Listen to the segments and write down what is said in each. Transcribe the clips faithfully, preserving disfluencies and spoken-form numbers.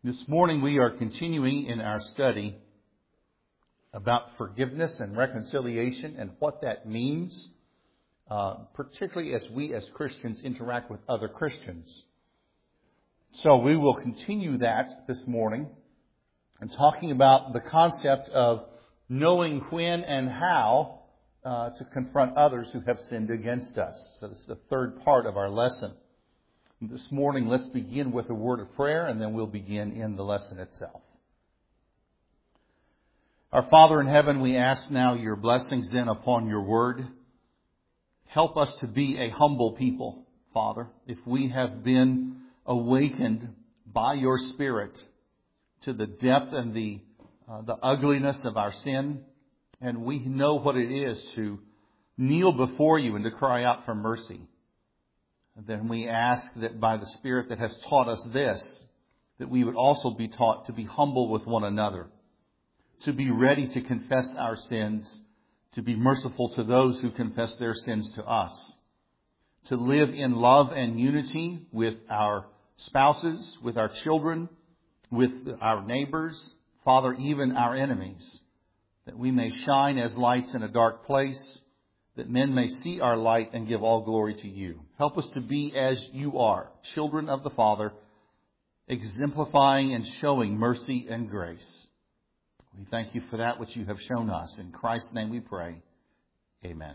This morning we are continuing in our study about forgiveness and reconciliation and what that means, uh, particularly as we as Christians interact with other Christians. So we will continue that this morning and talking about the concept of knowing when and how uh, to confront others who have sinned against us. So this is the third part of our lesson. This morning, let's begin with a word of prayer, and then we'll begin in the lesson itself. Our Father in heaven, we ask now your blessings then upon your word. Help us to be a humble people, Father. If we have been awakened by your Spirit to the depth and the uh, the ugliness of our sin, and we know what it is to kneel before you and to cry out for mercy, then we ask that by the Spirit that has taught us this, that we would also be taught to be humble with one another, to be ready to confess our sins, to be merciful to those who confess their sins to us, to live in love and unity with our spouses, with our children, with our neighbors, Father, even our enemies, that we may shine as lights in a dark place, that men may see our light and give all glory to you. Help us to be as you are, children of the Father, exemplifying and showing mercy and grace. We thank you for that which you have shown us. In Christ's name we pray. Amen.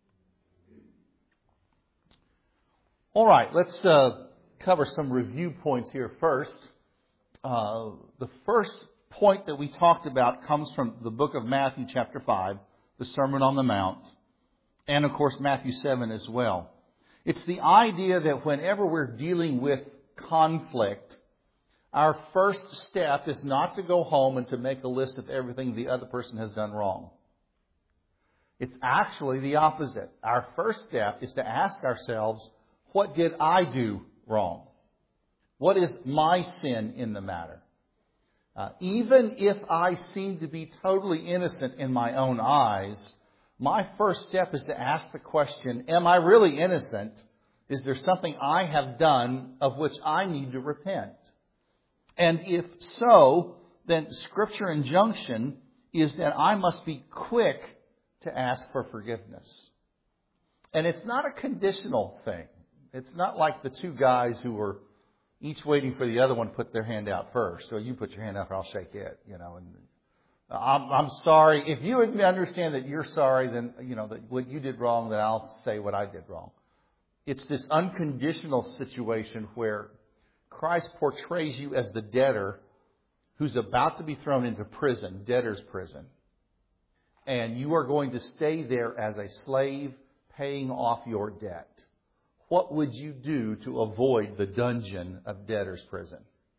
All right, let's uh, cover some review points here first. Uh, the first point that we talked about comes from the book of Matthew chapter five, the Sermon on the Mount. And, of course, Matthew seven as well. It's the idea that whenever we're dealing with conflict, our first step is not to go home and to make a list of everything the other person has done wrong. It's actually the opposite. Our first step is to ask ourselves, what did I do wrong? What is my sin in the matter? Uh, even if I seem to be totally innocent in my own eyes, my first step is to ask the question, am I really innocent? Is there something I have done of which I need to repent? And if so, then Scripture injunction is that I must be quick to ask for forgiveness. And it's not a conditional thing. It's not like the two guys who were each waiting for the other one to put their hand out first. So you put your hand out or I'll shake it, you know, and I'm, I'm sorry. If you understand that you're sorry, then, you know, that what you did wrong, then I'll say what I did wrong. It's this unconditional situation where Christ portrays you as the debtor who's about to be thrown into prison, debtor's prison. And you are going to stay there as a slave paying off your debt. What would you do to avoid the dungeon of debtor's prison?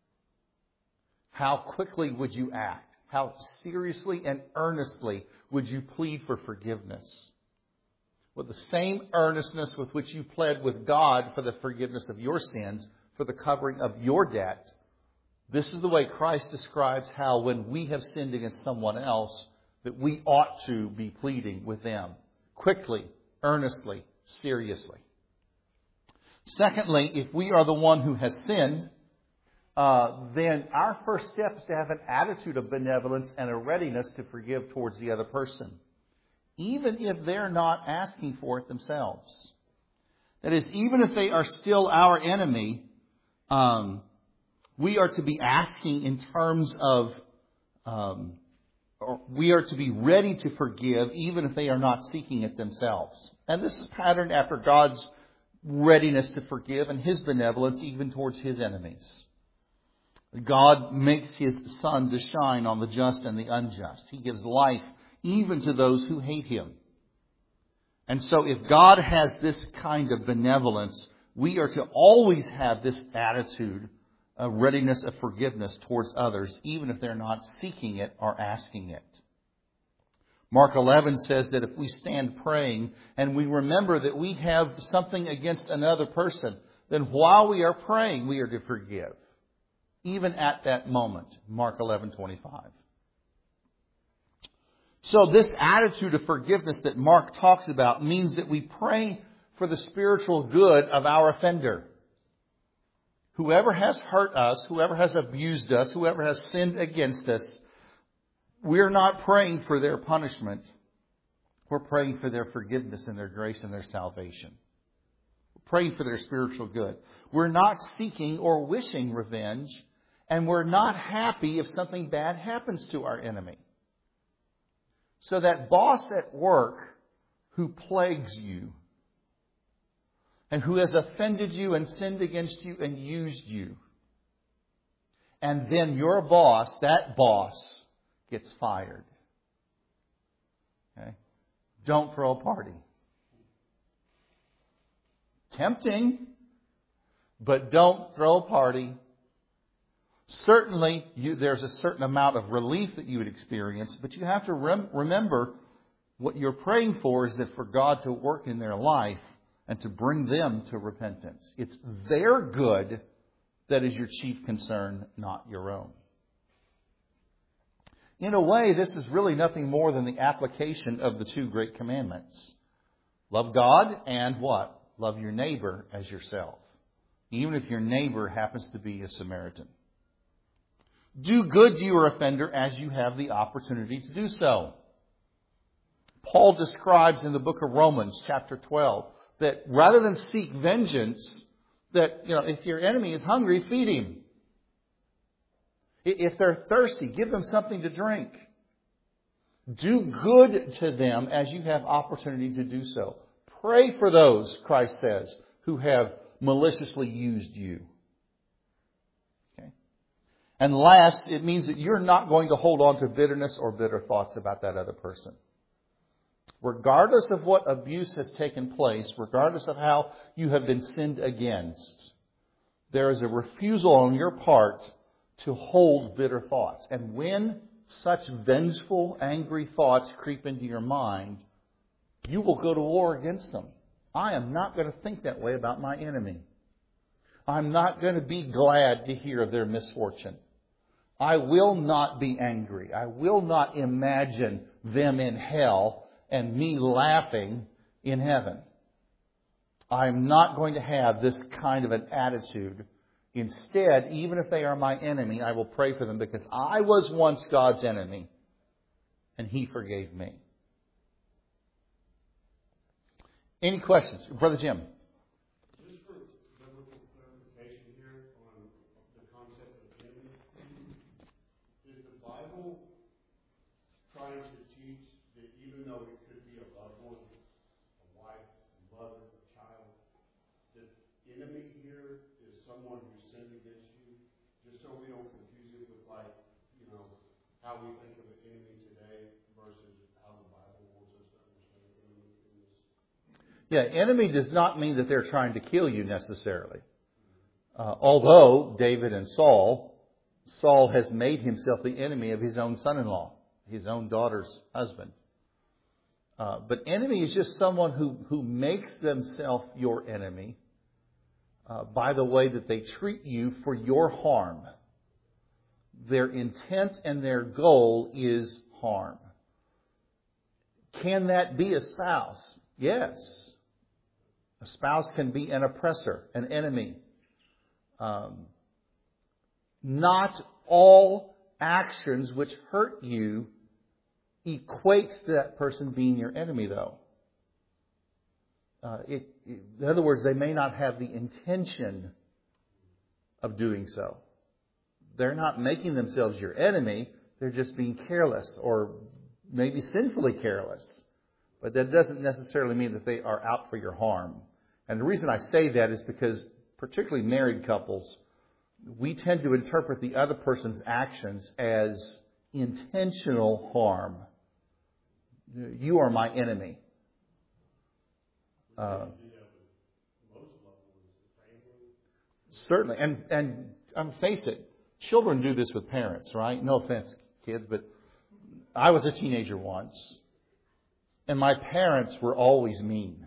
How quickly would you act? How seriously and earnestly would you plead for forgiveness? With the same earnestness with which you pled with God for the forgiveness of your sins, for the covering of your debt. This is the way Christ describes how when we have sinned against someone else, that we ought to be pleading with them. Quickly, earnestly, seriously. Secondly, if we are the one who has sinned, Uh, then our first step is to have an attitude of benevolence and a readiness to forgive towards the other person, even if they're not asking for it themselves. That is, even if they are still our enemy, um, we are to be asking in terms of, um, or we are to be ready to forgive, even if they are not seeking it themselves. And this is patterned after God's readiness to forgive and His benevolence even towards His enemies. God makes His sun to shine on the just and the unjust. He gives life even to those who hate Him. And so if God has this kind of benevolence, we are to always have this attitude of readiness of forgiveness towards others, even if they're not seeking it or asking it. Mark eleven says that if we stand praying and we remember that we have something against another person, then while we are praying, we are to forgive. Even at that moment, Mark eleven twenty-five. So this attitude of forgiveness that Mark talks about means that we pray for the spiritual good of our offender, whoever has hurt us, whoever has abused us, whoever has sinned against us, we're not praying for their punishment. We're praying for their forgiveness and their grace and their salvation. We're praying for their spiritual good. We're not seeking or wishing revenge, and we're not happy if something bad happens to our enemy. So that boss at work who plagues you and who has offended you and sinned against you and used you, and then your boss, that boss, gets fired. Okay? Don't throw a party. Tempting, but don't throw a party. Certainly, you, there's a certain amount of relief that you would experience, but you have to rem- remember what you're praying for is that for God to work in their life and to bring them to repentance. It's their good that is your chief concern, not your own. In a way, this is really nothing more than the application of the two great commandments. Love God and what? Love your neighbor as yourself. Even if your neighbor happens to be a Samaritan. Do good to your offender as you have the opportunity to do so. Paul describes in the book of Romans, chapter twelve, that rather than seek vengeance, that, you know, if your enemy is hungry, feed him. If they're thirsty, give them something to drink. Do good to them as you have opportunity to do so. Pray for those, Christ says, who have maliciously used you. Okay. And last, it means that you're not going to hold on to bitterness or bitter thoughts about that other person. Regardless of what abuse has taken place, regardless of how you have been sinned against, there is a refusal on your part to hold bitter thoughts. And when such vengeful, angry thoughts creep into your mind, you will go to war against them. I am not going to think that way about my enemy. I'm not going to be glad to hear of their misfortune. I will not be angry. I will not imagine them in hell and me laughing in heaven. I'm not going to have this kind of an attitude. Instead, even if they are my enemy, I will pray for them because I was once God's enemy and He forgave me. Any questions? Brother Jim. Just for biblical clarification here on the concept of enemy, is the Bible trying to teach that even though it could be a loved one, a wife, a mother, a child, that enemy here is someone who sinned against you? Just so we don't confuse it with, like, you know, how we think of an enemy today versus how the Bible wants us to understand an enemy in this. Yeah, enemy does not mean that they're trying to kill you necessarily. Uh, although David and Saul, Saul has made himself the enemy of his own son-in-law, his own daughter's husband. Uh, but enemy is just someone who, who makes themselves your enemy uh, by the way that they treat you for your harm. Their intent and their goal is harm. Can that be a spouse? Yes. A spouse can be an oppressor, an enemy. Um, not all actions which hurt you equate to that person being your enemy, though. Uh, it, it, in other words, they may not have the intention of doing so. They're not making themselves your enemy. They're just being careless or maybe sinfully careless. But that doesn't necessarily mean that they are out for your harm. And the reason I say that is because, particularly married couples, we tend to interpret the other person's actions as intentional harm. You are my enemy. Uh, certainly. And, and um, face it, children do this with parents, right? No offense, kids, but I was a teenager once. And my parents were always mean.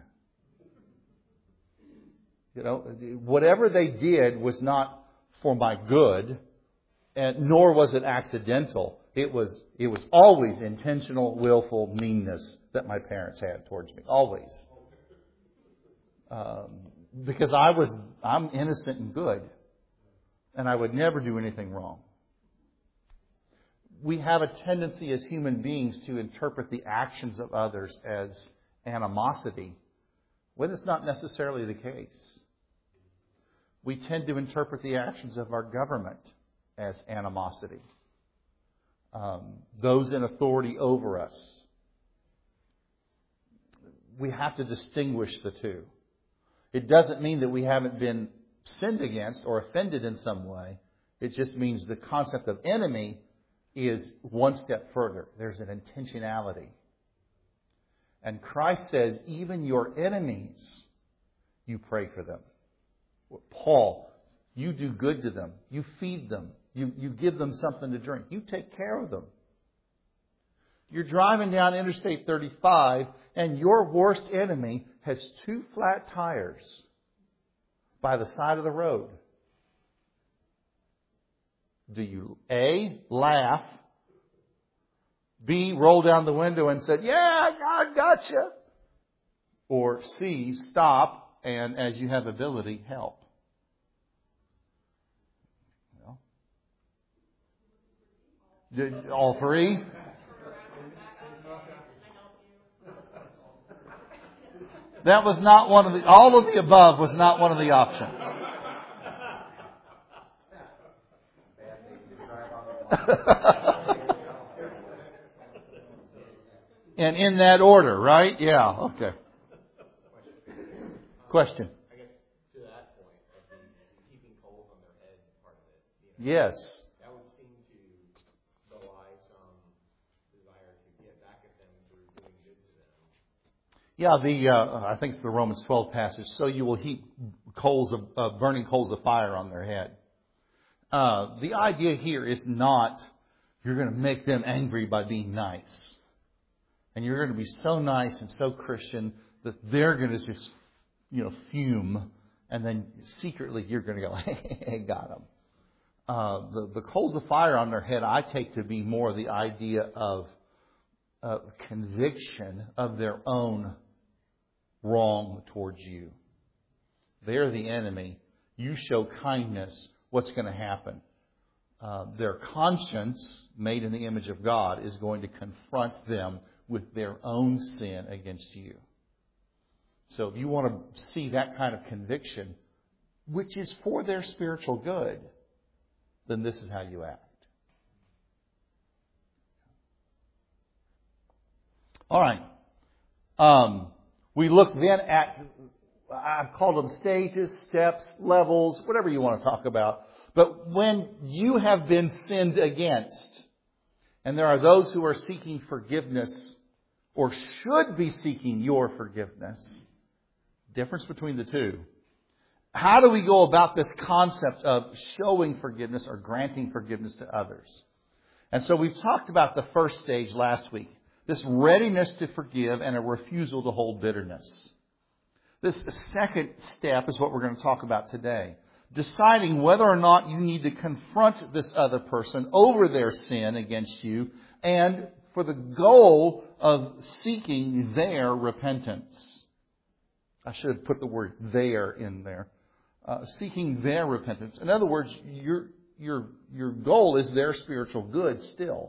You know, whatever they did was not for my good, and nor was it accidental. It was it was always intentional, willful meanness that my parents had towards me. Always. Um, because I was I'm innocent and good. and I would never do anything wrong. We have a tendency as human beings to interpret the actions of others as animosity, when it's not necessarily the case. We tend to interpret the actions of our government as animosity. Um, those in authority over us. We have to distinguish the two. It doesn't mean that we haven't been sinned against or offended in some way. It just means the concept of enemy is one step further. There's an intentionality. And Christ says, even your enemies, you pray for them. Paul, you do good to them. You feed them. You, you give them something to drink. You take care of them. You're driving down Interstate thirty-five and your worst enemy has two flat tires by the side of the road. Do you A, laugh, B, roll down the window and say, yeah, God gotcha, or C, stop and, as you have ability, help? Well, all three? That was not one of the, all of the above was not one of the options. And in that order, right? Yeah, okay. Question. I guess to that point, of the keeping coals on their head part of it. You know, Yes. that would seem to belie some desire to get back at them through doing good to them. Yeah, the uh, I think it's the Romans twelve passage. So you will heap coals of uh, burning coals of fire on their head. Uh, the idea here is not you're going to make them angry by being nice, and you're going to be so nice and so Christian that they're going to just, you know, fume, and then secretly you're going to go, hey, got them. Uh, the the coals of fire on their head, I take to be more the idea of uh, conviction of their own wrong towards you. They're the enemy. You show kindness. What's going to happen? Uh, their conscience, made in the image of God, is going to confront them with their own sin against you. So if you want to see that kind of conviction, which is for their spiritual good, then this is how you act. All right. Um, we look then at, I've called them stages, steps, levels, whatever you want to talk about. But when you have been sinned against, and there are those who are seeking forgiveness, or should be seeking your forgiveness, difference between the two. How do we go about this concept of showing forgiveness or granting forgiveness to others? And so we've talked about the first stage last week. This readiness to forgive and a refusal to hold bitterness. This second step is what we're going to talk about today. Deciding whether or not you need to confront this other person over their sin against you, and for the goal of seeking their repentance. I should have put the word "their" in there. Uh, seeking their repentance. In other words, your your your goal is their spiritual good still.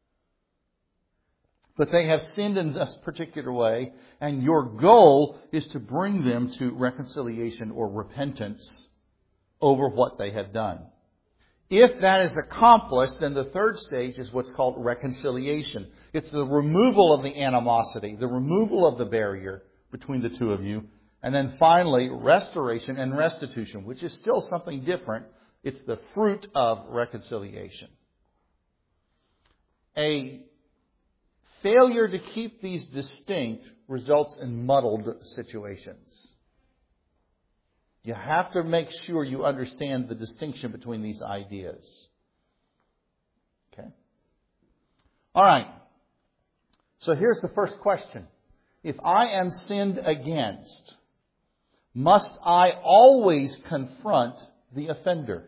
But they have sinned in this particular way, and your goal is to bring them to reconciliation or repentance over what they have done. If that is accomplished, then the third stage is what's called reconciliation. It's the removal of the animosity, the removal of the barrier between the two of you. And then finally, restoration and restitution, which is still something different. It's the fruit of reconciliation. A failure to keep these distinct results in muddled situations. You have to make sure you understand the distinction between these ideas. Okay? All right. So here's the first question. If I am sinned against, must I always confront the offender?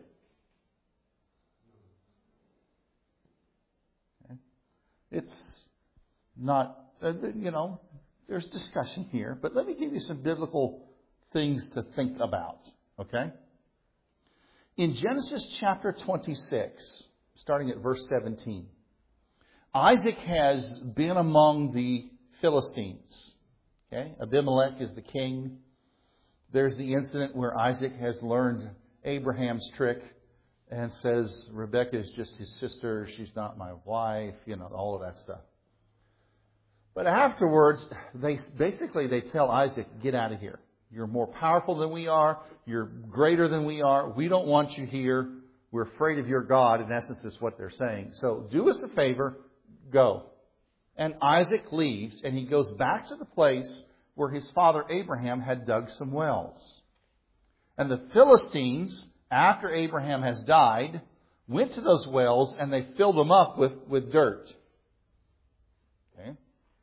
Okay. It's not, uh, you know, there's discussion here, but let me give you some biblical things to think about. Okay? In Genesis chapter twenty-six, starting at verse seventeen, Isaac has been among the Philistines. Okay? Abimelech is the king. There's the incident where Isaac has learned Abraham's trick and says, Rebekah is just his sister, she's not my wife, you know, all of that stuff. But afterwards, they basically they tell Isaac, get out of here. You're more powerful than we are. You're greater than we are. We don't want you here. We're afraid of your God, in essence, is what they're saying. So do us a favor, go. And Isaac leaves, and he goes back to the place where his father Abraham had dug some wells. And the Philistines, after Abraham has died, went to those wells, and they filled them up with, with dirt. Okay?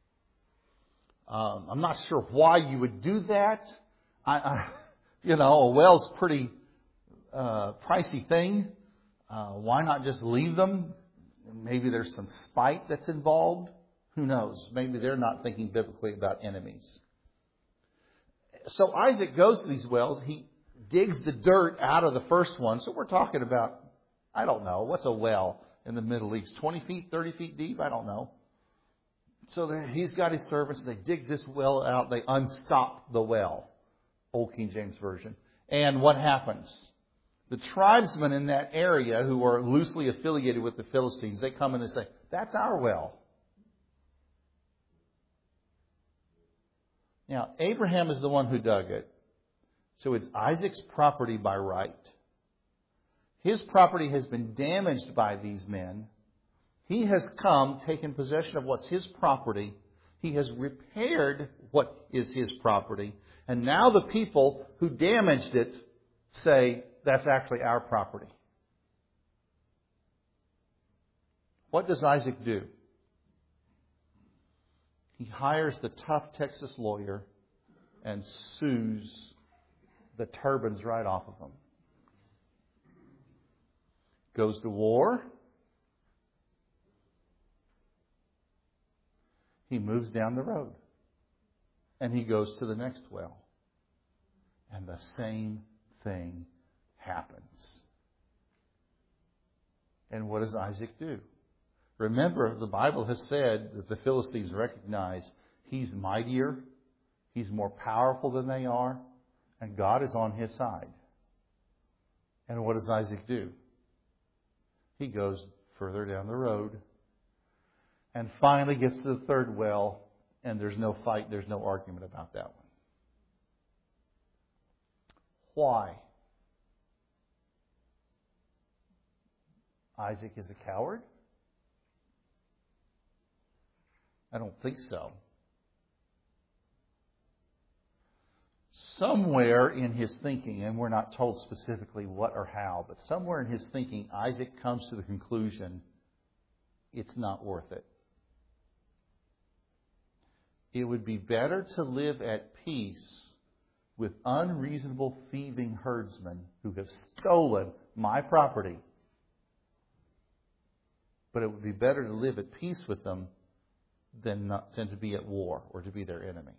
Um, I'm not sure why you would do that. I, I, you know, a well's a pretty uh, pricey thing. Uh, why not just leave them? Maybe there's some spite that's involved. Who knows? Maybe they're not thinking biblically about enemies. So Isaac goes to these wells. He digs the dirt out of the first one. So we're talking about, I don't know, what's a well in the Middle East? twenty feet, thirty feet deep? I don't know. So he's got his servants. They dig this well out. They unstop the well. Old King James Version. And what happens? The tribesmen in that area who are loosely affiliated with the Philistines, they come in and say, that's our well. Now, Abraham is the one who dug it. So it's Isaac's property by right. His property has been damaged by these men. He has come, taken possession of what's his property. He has repaired what is his property. And now the people who damaged it say, that's actually our property. What does Isaac do? He hires the tough Texas lawyer and sues the turbans right off of them. Goes to war. He moves down the road. And he goes to the next well. And the same thing happens. And what does Isaac do? Remember, the Bible has said that the Philistines recognize he's mightier, he's more powerful than they are, and God is on his side. And what does Isaac do? He goes further down the road and finally gets to the third well, and there's no fight, there's no argument about that one. Why? Isaac is a coward? I don't think so. Somewhere in his thinking, and we're not told specifically what or how, but somewhere in his thinking, Isaac comes to the conclusion, it's not worth it. It would be better to live at peace with unreasonable thieving herdsmen who have stolen my property. But it would be better to live at peace with them than, not, than to be at war or to be their enemy.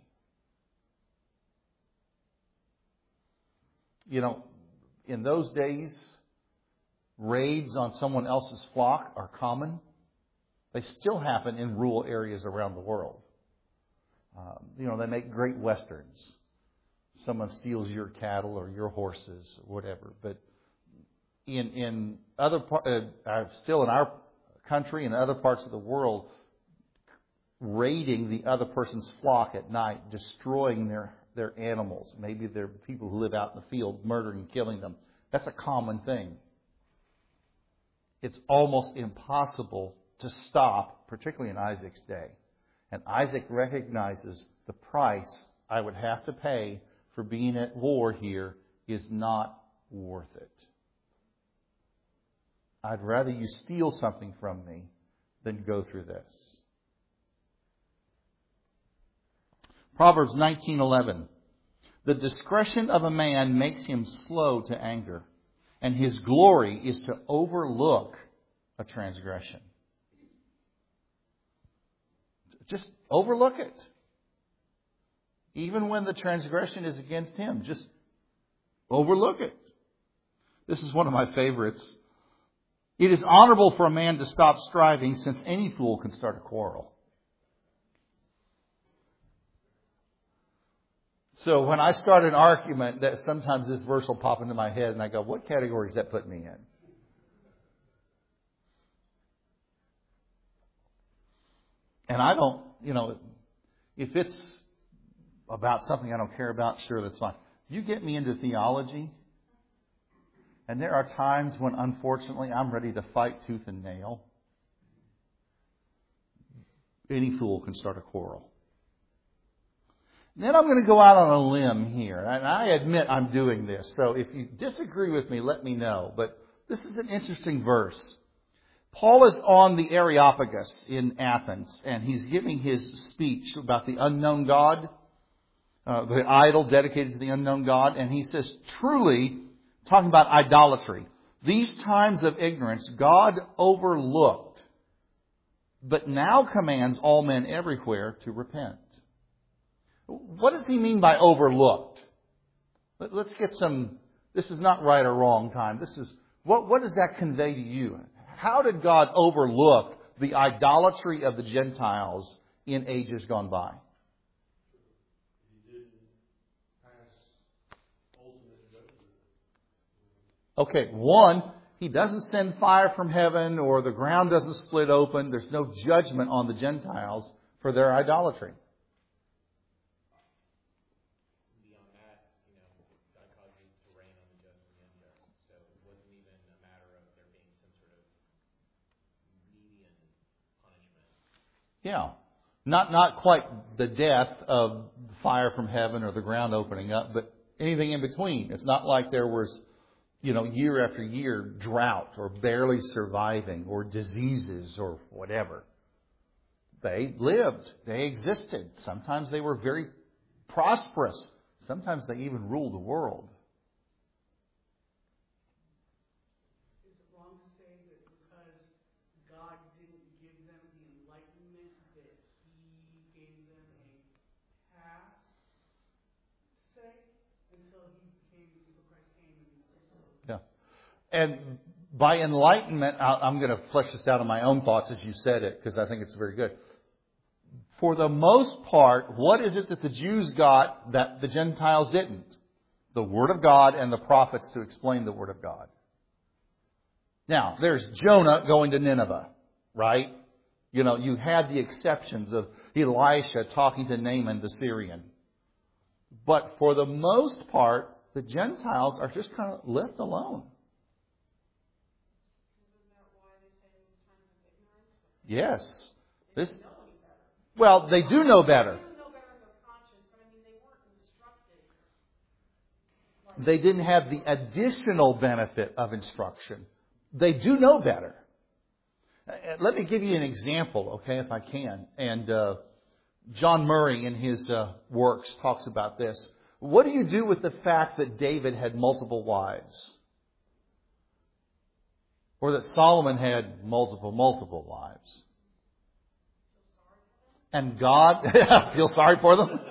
You know, in those days, raids on someone else's flock are common. They still happen in rural areas around the world. Um, you know, they make great westerns. Someone steals your cattle or your horses or whatever. But in in other par- uh, still in our country and other parts of the world, raiding the other person's flock at night, destroying their, their animals. Maybe they're people who live out in the field, murdering and killing them. That's a common thing. It's almost impossible to stop, particularly in Isaac's day. And Isaac recognizes the price I would have to pay for being at war here is not worth it. I'd rather you steal something from me than go through this. Proverbs nineteen eleven. The discretion of a man makes him slow to anger, and his glory is to overlook a transgression. Just overlook it. Even when the transgression is against him, just overlook it. This is one of my favorites. It is honorable for a man to stop striving, since any fool can start a quarrel. So when I start an argument, that sometimes this verse will pop into my head and I go, what category does that put me in? And I don't, you know, if it's about something I don't care about, sure, that's fine. You get me into theology, and there are times when, unfortunately, I'm ready to fight tooth and nail. Any fool can start a quarrel. Then I'm going to go out on a limb here. And I admit I'm doing this. So if you disagree with me, let me know. But this is an interesting verse. Paul is on the Areopagus in Athens. And he's giving his speech about the unknown God. Uh, the idol dedicated to the unknown God. And he says, truly, talking about idolatry, these times of ignorance God overlooked, but now commands all men everywhere to repent. What does he mean by overlooked? Let's get some, this is not right or wrong time. This is, what, what does that convey to you? How did God overlook the idolatry of the Gentiles in ages gone by? He didn't pass ultimate judgment. Okay, one, He doesn't send fire from heaven or the ground doesn't split open. There's no judgment on the Gentiles for their idolatry. Yeah. Not not quite the death of fire from heaven or the ground opening up, but anything in between. It's not like there was, you know, year after year drought or barely surviving or diseases or whatever. They lived. They existed. Sometimes they were very prosperous. Sometimes they even ruled the world. And by enlightenment, I'm going to flesh this out in my own thoughts as you said it, because I think it's very good. For the most part, what is it that the Jews got that the Gentiles didn't? The Word of God and the prophets to explain the Word of God. Now, there's Jonah going to Nineveh, right? You know, you had the exceptions of Elisha talking to Naaman the Syrian. But for the most part, the Gentiles are just kind of left alone. Yes. This, well, they do know better. They didn't have the additional benefit of instruction. They do know better. Let me give you an example, okay, if I can. And uh, John Murray in his uh, works talks about this. What do you do with the fact that David had multiple wives? Or that Solomon had multiple, multiple wives. And God, feel sorry for them?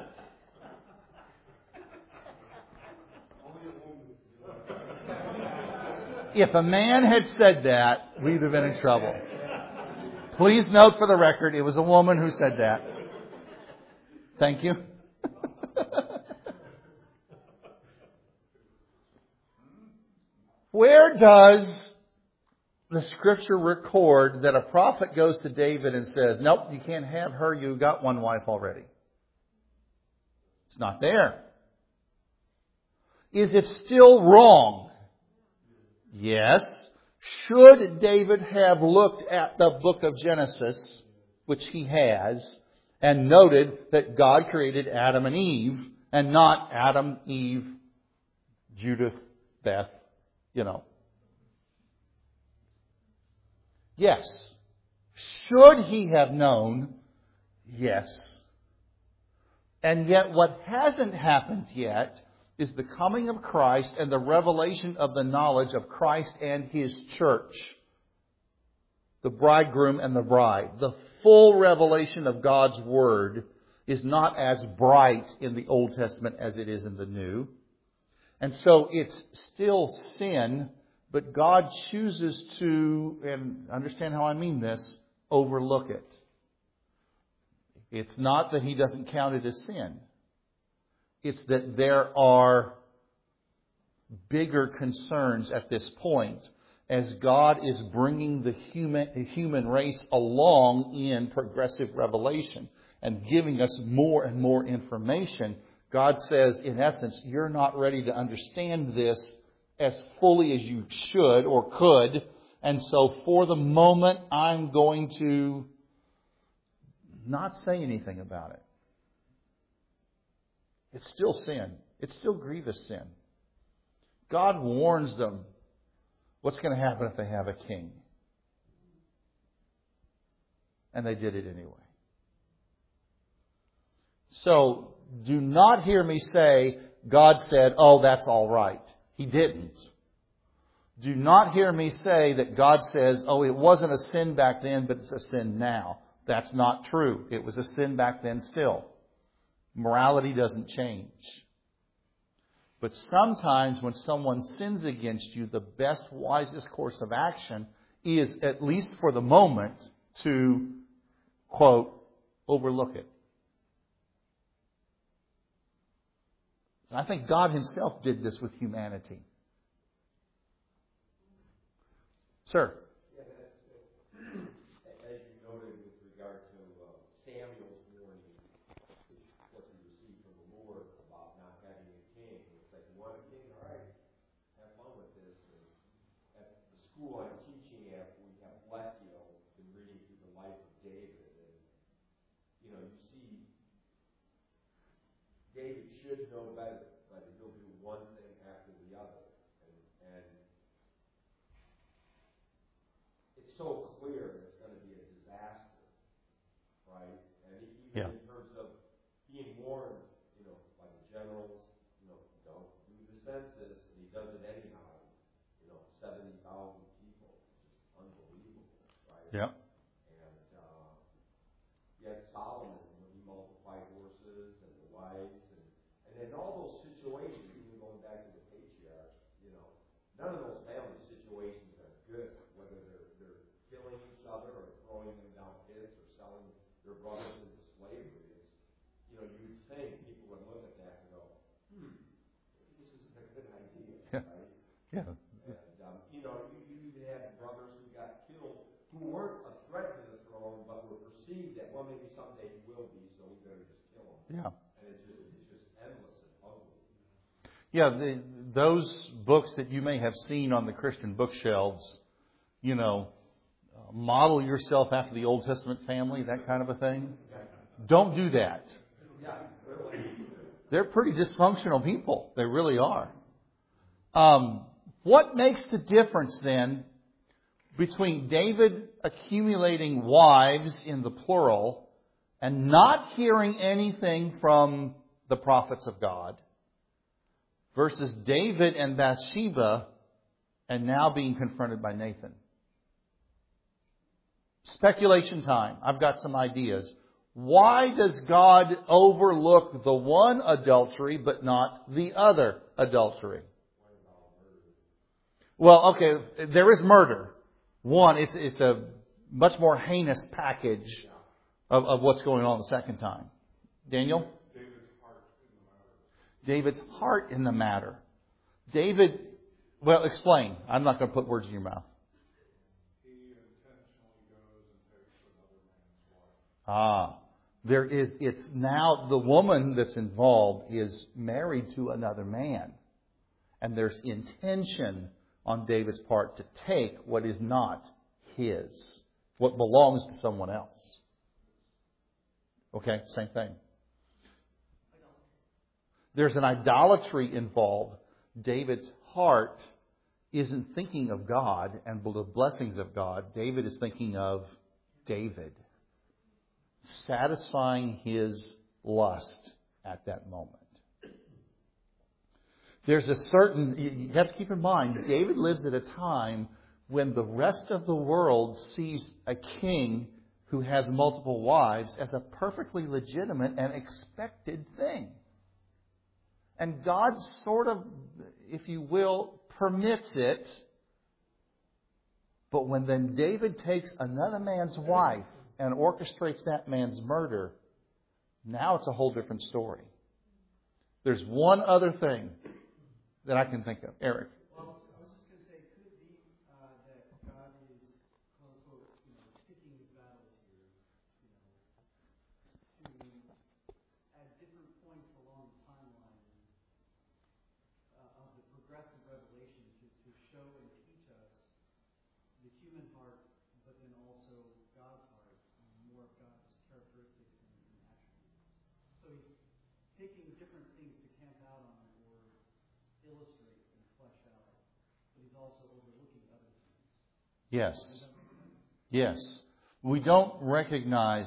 If a man had said that, we'd have been in trouble. Please note for the record, it was a woman who said that. Thank you. Where does the Scripture record that a prophet goes to David and says, nope, you can't have her, you got one wife already? It's not there. Is it still wrong? Yes. Should David have looked at the book of Genesis, which he has, and noted that God created Adam and Eve, and not Adam, Eve, Judith, Beth, you know? Yes. Should he have known? Yes. And yet what hasn't happened yet is the coming of Christ and the revelation of the knowledge of Christ and His church. The bridegroom and the bride. The full revelation of God's Word is not as bright in the Old Testament as it is in the New. And so it's still sin But God chooses to, and understand how I mean this, overlook it. It's not that He doesn't count it as sin. It's that there are bigger concerns at this point as God is bringing the human, the human race along in progressive revelation and giving us more and more information. God says, in essence, you're not ready to understand this as fully as you should or could. And so for the moment, I'm going to not say anything about it. It's still sin. It's still grievous sin. God warns them what's going to happen if they have a king. And they did it anyway. So, do not hear me say, God said, oh, that's all right. He didn't. Do not hear me say that God says, oh, it wasn't a sin back then, but it's a sin now. That's not true. It was a sin back then still. Morality doesn't change. But sometimes when someone sins against you, the best, wisest course of action is, at least for the moment, to, quote, overlook it. And I think God Himself did this with humanity. Sir? Yeah, that's, uh, as you noted with regard to uh, Samuel's warning, which what he received from the Lord about not having a king. It's like, you want a king? All right, have fun with this. And at the school I'm teaching at, we have Lectio, been reading through the life of David. And, you know, you see David should know better, but he'll do one thing after the other. And, and it's so clear it's going to be a disaster, right? And even Yeah. in terms of being warned, you know, by the generals, you know, don't do the census, and he does it anyhow. You know, seventy thousand people, just unbelievable, right? Yeah. And uh, yet Solomon, when he multiplied horses and the wives, and, and in all those situations, even going back to the patriarchs, you know, none of those family situations are good, whether they're they're killing each other or throwing them down pits or selling their brothers into slavery. It's, you know, you'd think people would look at that and go, hmm, this isn't a good idea, Yeah. right? Yeah. And, um, you know, you, you even had brothers who got killed who weren't a threat to the throne, but were perceived that, well, maybe someday he will be, so we better just kill him. Yeah. And it's just, it's just endless and ugly. Yeah, the, those books that you may have seen on the Christian bookshelves, you know, uh, model yourself after the Old Testament family, that kind of a thing. Don't do that. They're pretty dysfunctional people. They really are. Um, what makes the difference then between David accumulating wives in the plural and not hearing anything from the prophets of God versus David and Bathsheba and now being confronted by Nathan? Speculation time. I've got some ideas. Why does God overlook the one adultery but not the other adultery? Well, okay, there is murder. One, it's it's a much more heinous package of, of what's going on the second time. Daniel? David's heart in the matter. David, well, explain. I'm not going to put words in your mouth. He intentionally goes and takes another man's wife. Ah, there is, it's now the woman that's involved is married to another man. And there's intention on David's part to take what is not his, what belongs to someone else. Okay, same thing. There's an idolatry involved. David's heart isn't thinking of God and the blessings of God. David is thinking of David, satisfying his lust at that moment. There's a certain, you have to keep in mind, David lives at a time when the rest of the world sees a king who has multiple wives as a perfectly legitimate and expected thing. And God sort of, if you will, permits it But when then David takes another man's wife and orchestrates that man's murder, now it's a whole different story. There's one other thing that I can think of. Eric. Well, I was just going to say, could it be uh, that God is, quote unquote, you know, picking his battles here, you know, to, at different points along the timeline uh, of the progressive revelation to, to show and teach us the human heart, but then also God's heart, more of God's characteristics and, and attributes. So he's picking different things to camp out on or illustrate and flesh out, but he's also overlooking other things. Yes. Yes. We don't recognize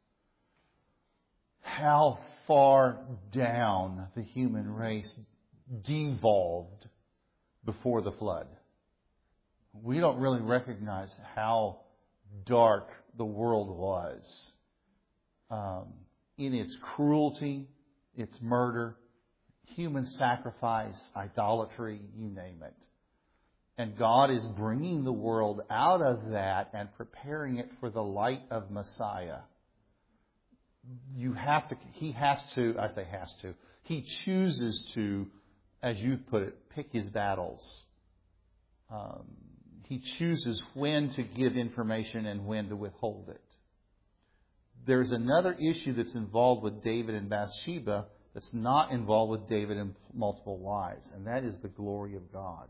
how far down the human race devolved before the flood. We don't really recognize how dark the world was um, in its cruelty, its murder, human sacrifice, idolatry, you name it. And God is bringing the world out of that and preparing it for the light of Messiah. You have to, He has to, I say has to, He chooses to, as you put it, pick His battles. Um, he chooses when to give information and when to withhold it. There's another issue that's involved with David and Bathsheba that's not involved with David and multiple wives, and that is the glory of God.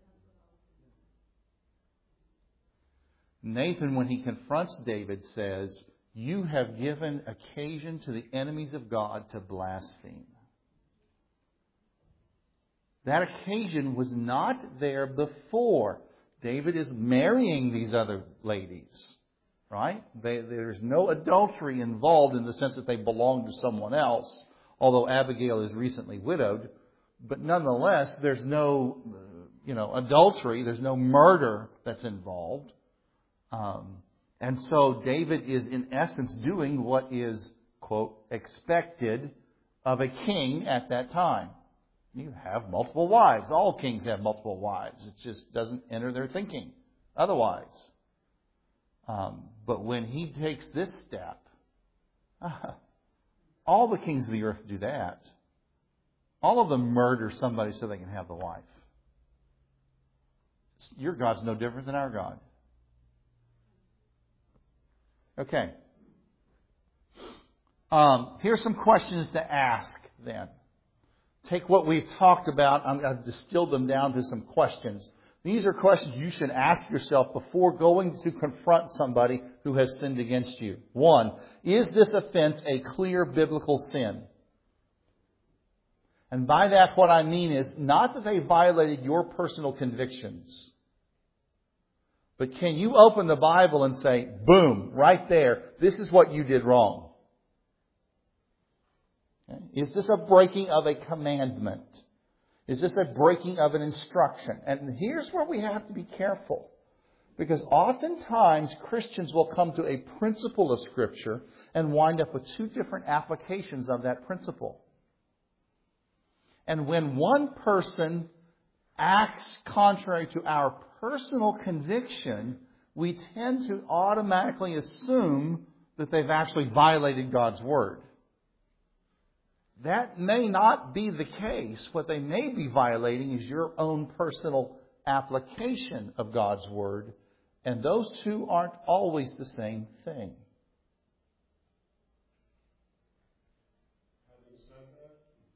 Nathan, when he confronts David, says, "You have given occasion to the enemies of God to blaspheme." That occasion was not there before. David is marrying these other ladies, right? They, there's no adultery involved in the sense that they belong to someone else, although Abigail is recently widowed. But nonetheless, there's no, you know, adultery. There's no murder that's involved. Um, and so David is in essence doing what is, quote, expected of a king at that time. You have multiple wives. All kings have multiple wives. It just doesn't enter their thinking otherwise. Um, but when he takes this step, uh, all the kings of the earth do that. All of them murder somebody so they can have the wife. Your God's no different than our God. Okay. Um, here's some questions to ask then. Take what we've talked about. I'm going to distill them down to some questions. These are questions you should ask yourself before going to confront somebody who has sinned against you. One, is this offense a clear biblical sin? And by that, what I mean is not that they violated your personal convictions. But can you open the Bible and say, boom, right there, this is what you did wrong? Okay. Is this a breaking of a commandment? Is this a breaking of an instruction? And here's where we have to be careful. Because oftentimes Christians will come to a principle of Scripture and wind up with two different applications of that principle. And when one person acts contrary to our personal conviction, we tend to automatically assume that they've actually violated God's Word. That may not be the case. What they may be violating is your own personal application of God's Word. And those two aren't always the same thing. Having said that,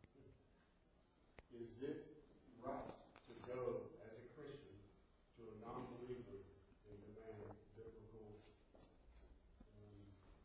is it right to go as a Christian to a non-believer and demand biblical um,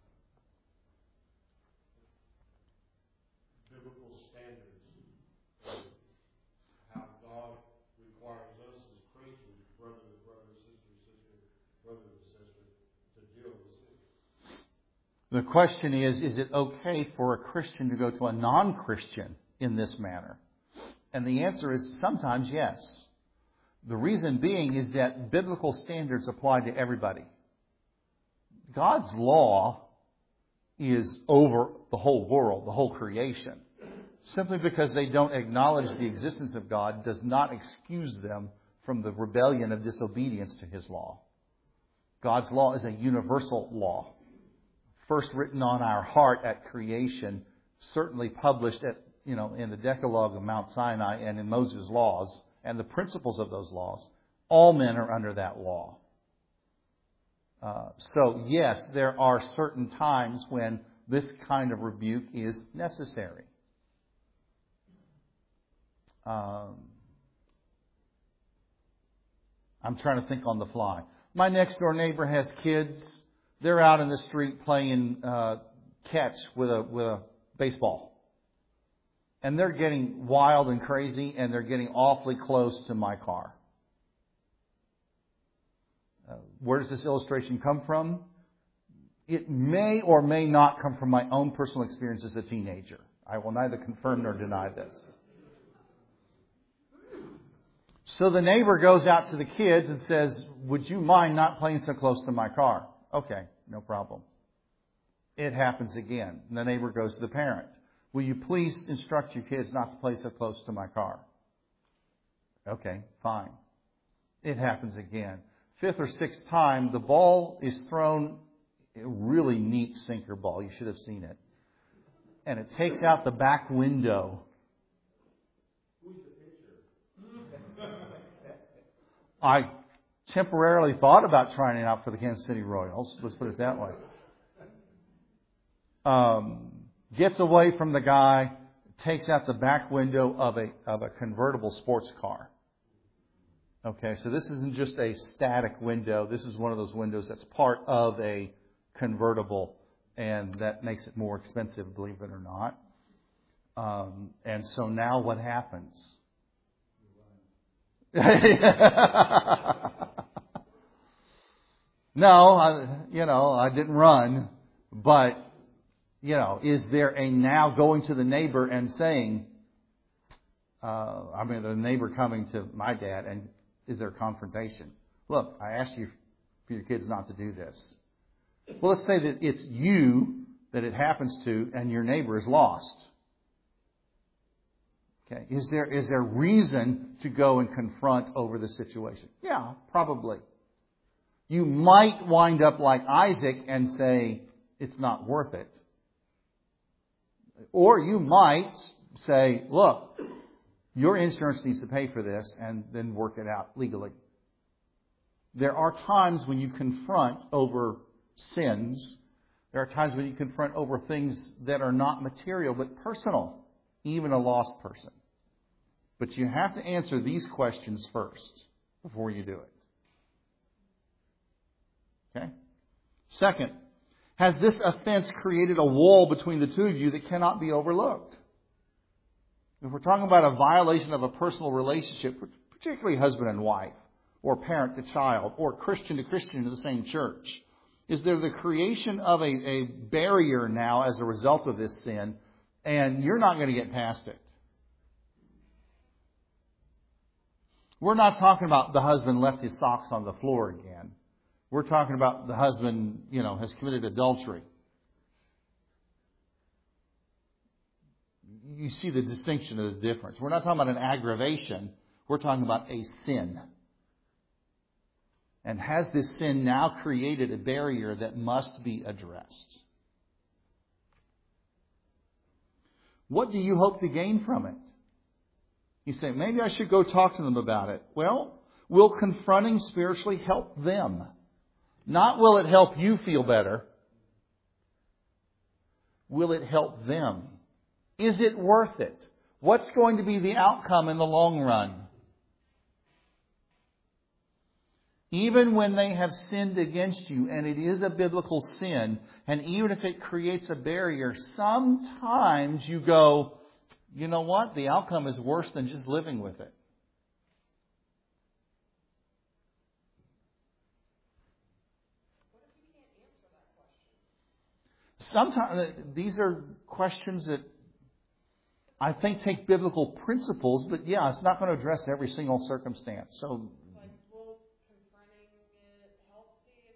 biblical standards of how God requires us as Christians, brother to brother, sister to sister, brother to sister, to deal with sin? The question is, is it okay for a Christian to go to a non-Christian in this manner? And the answer is sometimes yes. The reason being is that biblical standards apply to everybody. God's law is over the whole world, the whole creation. Simply because they don't acknowledge the existence of God does not excuse them from the rebellion of disobedience to His law. God's law is a universal law. First written on our heart at creation, certainly published at, you know, in the Decalogue of Mount Sinai and in Moses' laws and the principles of those laws. All men are under that law. Uh, so, yes, there are certain times when this kind of rebuke is necessary. Um, I'm trying to think on the fly. My next door neighbor has kids. They're out in the street playing uh, catch with a with a baseball. And they're getting wild and crazy, and they're getting awfully close to my car. Uh, where does this illustration come from? It may or may not come from my own personal experience as a teenager. I will neither confirm nor deny this. So the neighbor goes out to the kids and says, would you mind not playing so close to my car? Okay, no problem. It happens again. The neighbor goes to the parent. Will you please instruct your kids not to play so close to my car? Okay, fine. It happens again. Fifth or sixth time, the ball is thrown, a really neat sinker ball. You should have seen it. And it takes out the back window. I temporarily thought about trying it out for the Kansas City Royals. Let's put it that way. Um, gets away from the guy, takes out the back window of a of a convertible sports car. Okay, so this isn't just a static window. This is one of those windows that's part of a convertible, and that makes it more expensive, believe it or not. Um, and so now what happens? No, I, you know, I didn't run, but, you know, is there a now going to the neighbor and saying, uh, I mean, the neighbor coming to my dad, and is there confrontation? Look, I asked you for your kids not to do this. Well, let's say that it's you that it happens to, and your neighbor is lost. Okay, is there is there reason to go and confront over the situation? Yeah, probably. You might wind up like Isaac and say, it's not worth it. Or you might say, look, your insurance needs to pay for this, and then work it out legally. There are times when you confront over sins. There are times when you confront over things that are not material but personal, even a lost person. But you have to answer these questions first before you do it. Okay? Second, has this offense created a wall between the two of you that cannot be overlooked? If we're talking about a violation of a personal relationship, particularly husband and wife, or parent to child, or Christian to Christian in the same church, is there the creation of a, a barrier now as a result of this sin, and you're not going to get past it? We're not talking about the husband left his socks on the floor again. We're talking about the husband, you know, has committed adultery. You see the distinction of the difference. We're not talking about an aggravation. We're talking about a sin. And has this sin now created a barrier that must be addressed? What do you hope to gain from it? You say, maybe I should go talk to them about it. Well, will confronting spiritually help them? Not will it help you feel better. Will it help them? Is it worth it? What's going to be the outcome in the long run? Even when they have sinned against you, and it is a biblical sin, and even if it creates a barrier, sometimes you go, you know what? The outcome is worse than just living with it. Sometimes these are questions that I think take biblical principles, but yeah, it's not going to address every single circumstance. So, like, will confronting it help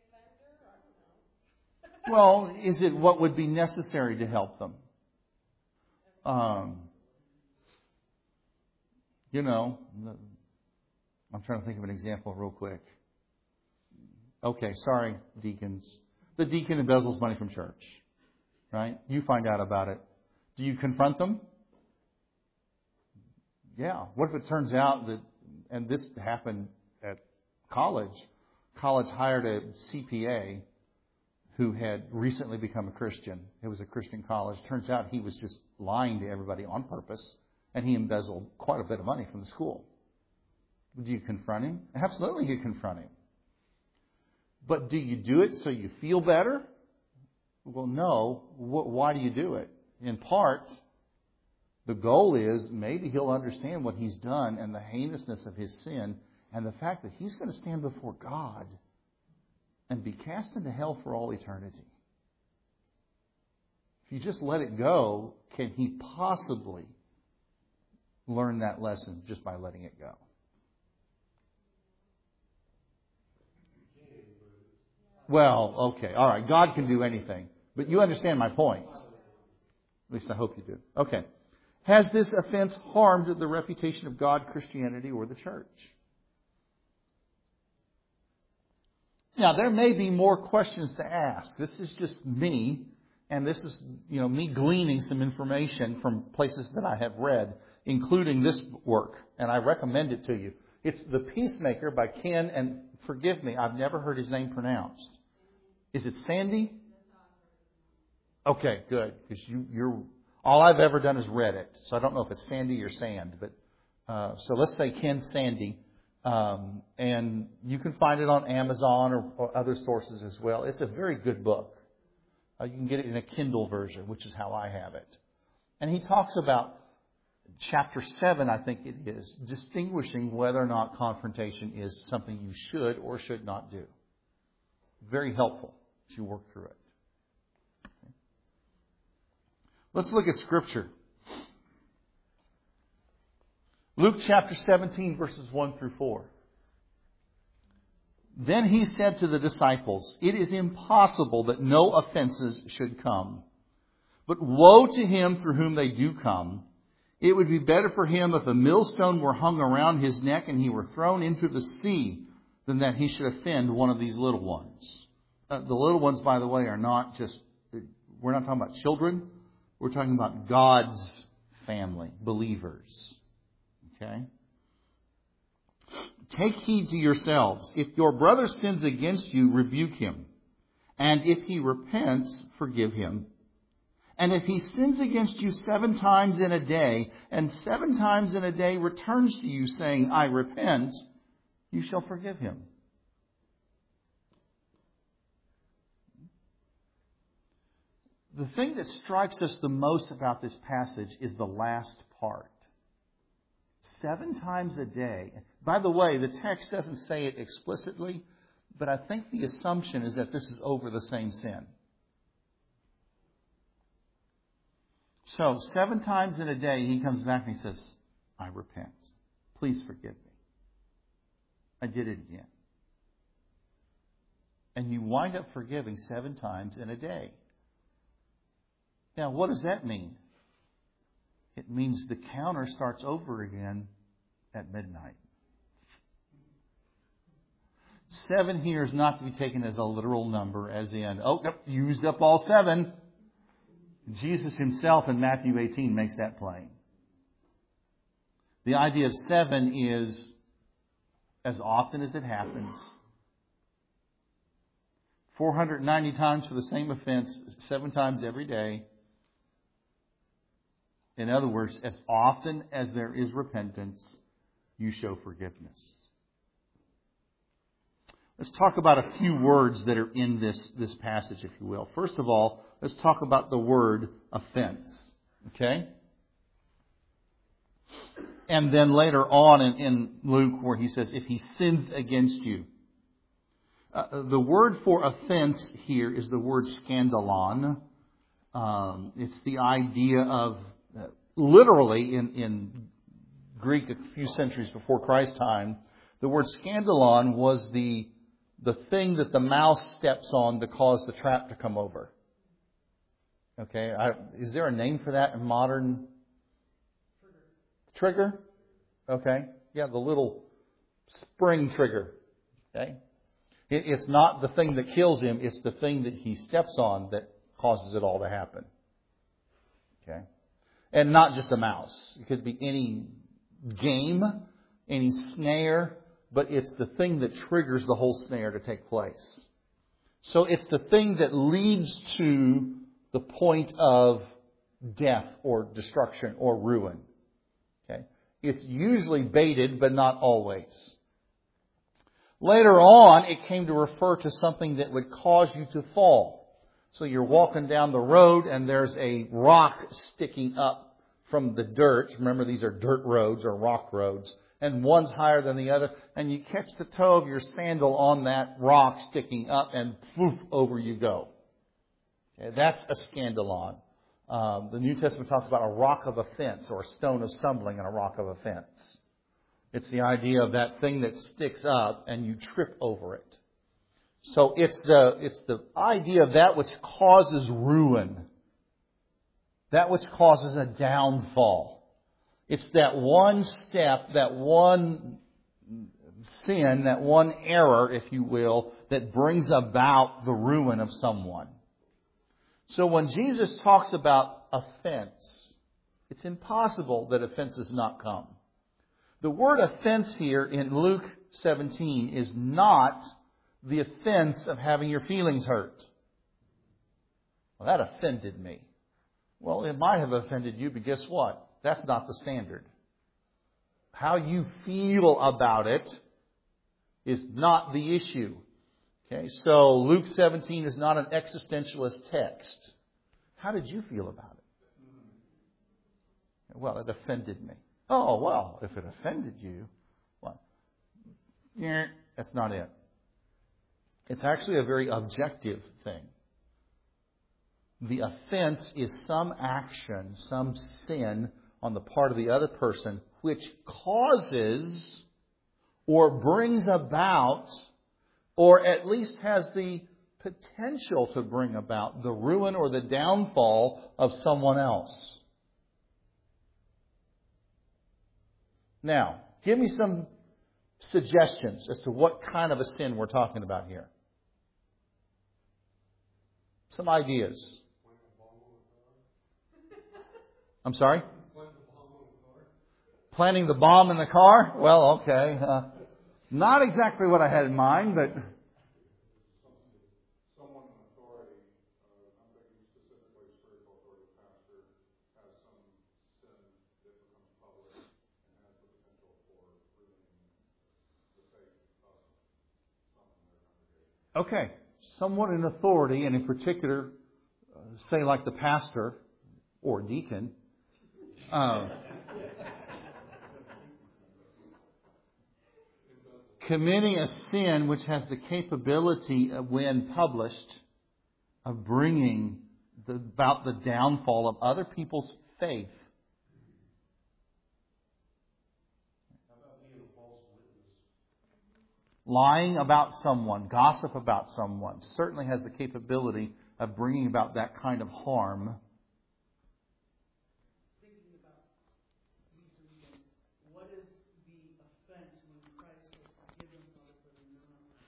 the offender? I don't know. Well, is it what would be necessary to help them? Um, you know, I'm trying to think of an example real quick. Okay, sorry, deacons. The deacon embezzles money from church. Right? You find out about it. Do you confront them? Yeah. What if it turns out that, and this happened at college, college hired a C P A who had recently become a Christian. It was a Christian college. Turns out he was just lying to everybody on purpose, and he embezzled quite a bit of money from the school. Do you confront him? Absolutely you confront him. But do you do it so you feel better? Well, no. Why do you do it? In part, the goal is maybe he'll understand what he's done and the heinousness of his sin and the fact that he's going to stand before God and be cast into hell for all eternity. If you just let it go, can he possibly learn that lesson just by letting it go? Well, okay, all right. God can do anything. But you understand my point. At least I hope you do. Okay. Has this offense harmed the reputation of God, Christianity, or the church? Now, there may be more questions to ask. This is just me, and this is, you know, me gleaning some information from places that I have read, including this work, and I recommend it to you. It's The Peacemaker by Ken, and forgive me, I've never heard his name pronounced. Is it Sandy? Okay, good, because you, you're all I've ever done is read it, so I don't know if it's Sandy or Sand, but uh, so let's say Ken Sandy. Um, and you can find it on Amazon or, or other sources as well. It's a very good book. Uh, you can get it in a Kindle version, which is how I have it. And he talks about chapter seven, I think it is, distinguishing whether or not confrontation is something you should or should not do. Very helpful as you work through it. Okay. Let's look at Scripture. Luke chapter seventeen, verses one through four. Then he said to the disciples, "It is impossible that no offenses should come. But woe to him through whom they do come. It would be better for him if a millstone were hung around his neck and he were thrown into the sea than that he should offend one of these little ones." Uh, the little ones, by the way, are not just, we're not talking about children. We're talking about God's family, believers. Okay? Take heed to yourselves. If your brother sins against you, rebuke him. And if he repents, forgive him. And if he sins against you seven times in a day, and seven times in a day returns to you saying, "I repent," you shall forgive him. The thing that strikes us the most about this passage is the last part. Seven times a day. By the way, the text doesn't say it explicitly, but I think the assumption is that this is over the same sin. So, seven times in a day, he comes back and he says, "I repent. Please forgive me. I did it again." And you wind up forgiving seven times in a day. Now, what does that mean? It means the counter starts over again at midnight. Seven here is not to be taken as a literal number, as in, oh, yep, used up all seven. Jesus himself in Matthew eighteen makes that plain. The idea of seven is as often as it happens. four hundred ninety times for the same offense, seven times every day. In other words, as often as there is repentance, you show forgiveness. Let's talk about a few words that are in this, this passage, if you will. First of all, let's talk about the word offense. Okay? And then later on in, in Luke, where he says, if he sins against you. Uh, the word for offense here is the word scandalon. Um, it's the idea of, uh, literally in, in Greek a few centuries before Christ's time, the word scandalon was the the thing that the mouse steps on to cause the trap to come over. Okay, I, is there a name for that in modern? Trigger. Trigger? Okay, yeah, the little spring trigger. Okay. It, it's not the thing that kills him, it's the thing that he steps on that causes it all to happen. Okay? And not just a mouse. It could be any game, any snare, but it's the thing that triggers the whole snare to take place. So it's the thing that leads to the point of death or destruction or ruin. Okay? It's usually baited, but not always. Later on, it came to refer to something that would cause you to fall. So you're walking down the road and there's a rock sticking up from the dirt. Remember, these are dirt roads or rock roads. And one's higher than the other. And you catch the toe of your sandal on that rock sticking up and poof, over you go. Okay, that's a scandalon. Um, the New Testament talks about a rock of offense or a stone of stumbling and a rock of offense. It's the idea of that thing that sticks up and you trip over it. So it's the, it's the idea of that which causes ruin. That which causes a downfall. It's that one step, that one sin, that one error, if you will, that brings about the ruin of someone. So when Jesus talks about offense, it's impossible that offense does not come. The word offense here in Luke seventeen is not the offense of having your feelings hurt. Well, that offended me. Well, it might have offended you, but guess what? That's not the standard. How you feel about it is not the issue. Okay, so Luke seventeen is not an existentialist text. How did you feel about it? Well, it offended me. Oh, well, if it offended you, well, yeah, that's not it. It's actually a very objective thing. The offense is some action, some sin on the part of the other person which causes or brings about or at least has the potential to bring about the ruin or the downfall of someone else. Now, give me some suggestions as to what kind of a sin we're talking about here. Some ideas. I'm sorry? Planting the bomb in the car? Well, okay. Uh, not exactly what I had in mind, but... Someone in authority, uh, I'm thinking specifically spiritual authority, pastor, has some sin that becomes public and has the potential for ruining the faith of some in their congregation. Okay. Someone in authority, and in particular, uh, say like the pastor or deacon, uh, committing a sin which has the capability, of, when published, of bringing the, about the downfall of other people's faith. How about being a false witness? Lying about someone, gossip about someone, certainly has the capability of bringing about that kind of harm. Thinking about these reasons, what is the offense when Christ has forgiven Father for the non?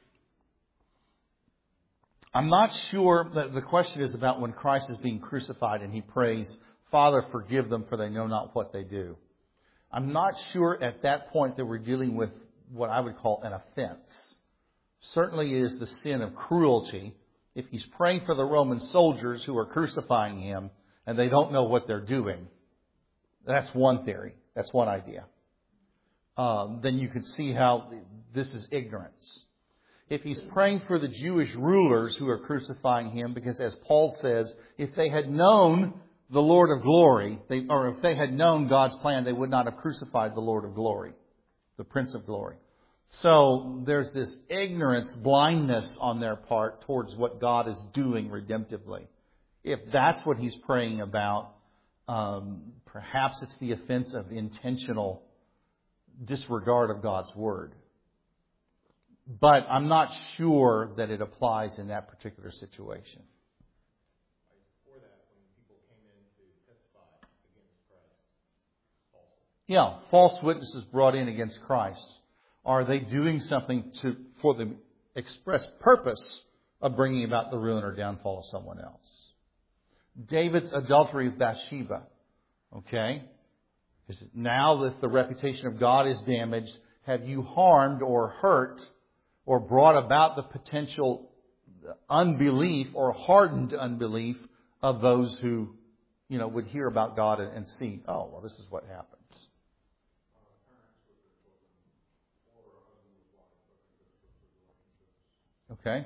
I'm not sure that the question is about when Christ is being crucified and he prays, Father, forgive them for they know not what they do. I'm not sure at that point that we're dealing with what I would call an offense. Certainly it is the sin of cruelty. If he's praying for the Roman soldiers who are crucifying him and they don't know what they're doing, that's one theory. That's one idea. Um, then you can see how this is ignorance. If he's praying for the Jewish rulers who are crucifying him, because as Paul says, if they had known the Lord of glory, they, or if they had known God's plan, they would not have crucified the Lord of glory, the Prince of Glory. So there's this ignorance, blindness on their part towards what God is doing redemptively. If that's what he's praying about, um, perhaps it's the offense of intentional disregard of God's Word. But I'm not sure that it applies in that particular situation. Before that, when people came in to testify against Christ, falsely. Yeah, false witnesses brought in against Christ. Are they doing something to for the express purpose of bringing about the ruin or downfall of someone else. David's adultery with Bathsheba. Okay? Is now that the reputation of God is damaged, have you harmed or hurt or brought about the potential unbelief or hardened unbelief of those who, you know, would hear about God and, and see, oh, well, this is what happens. Okay.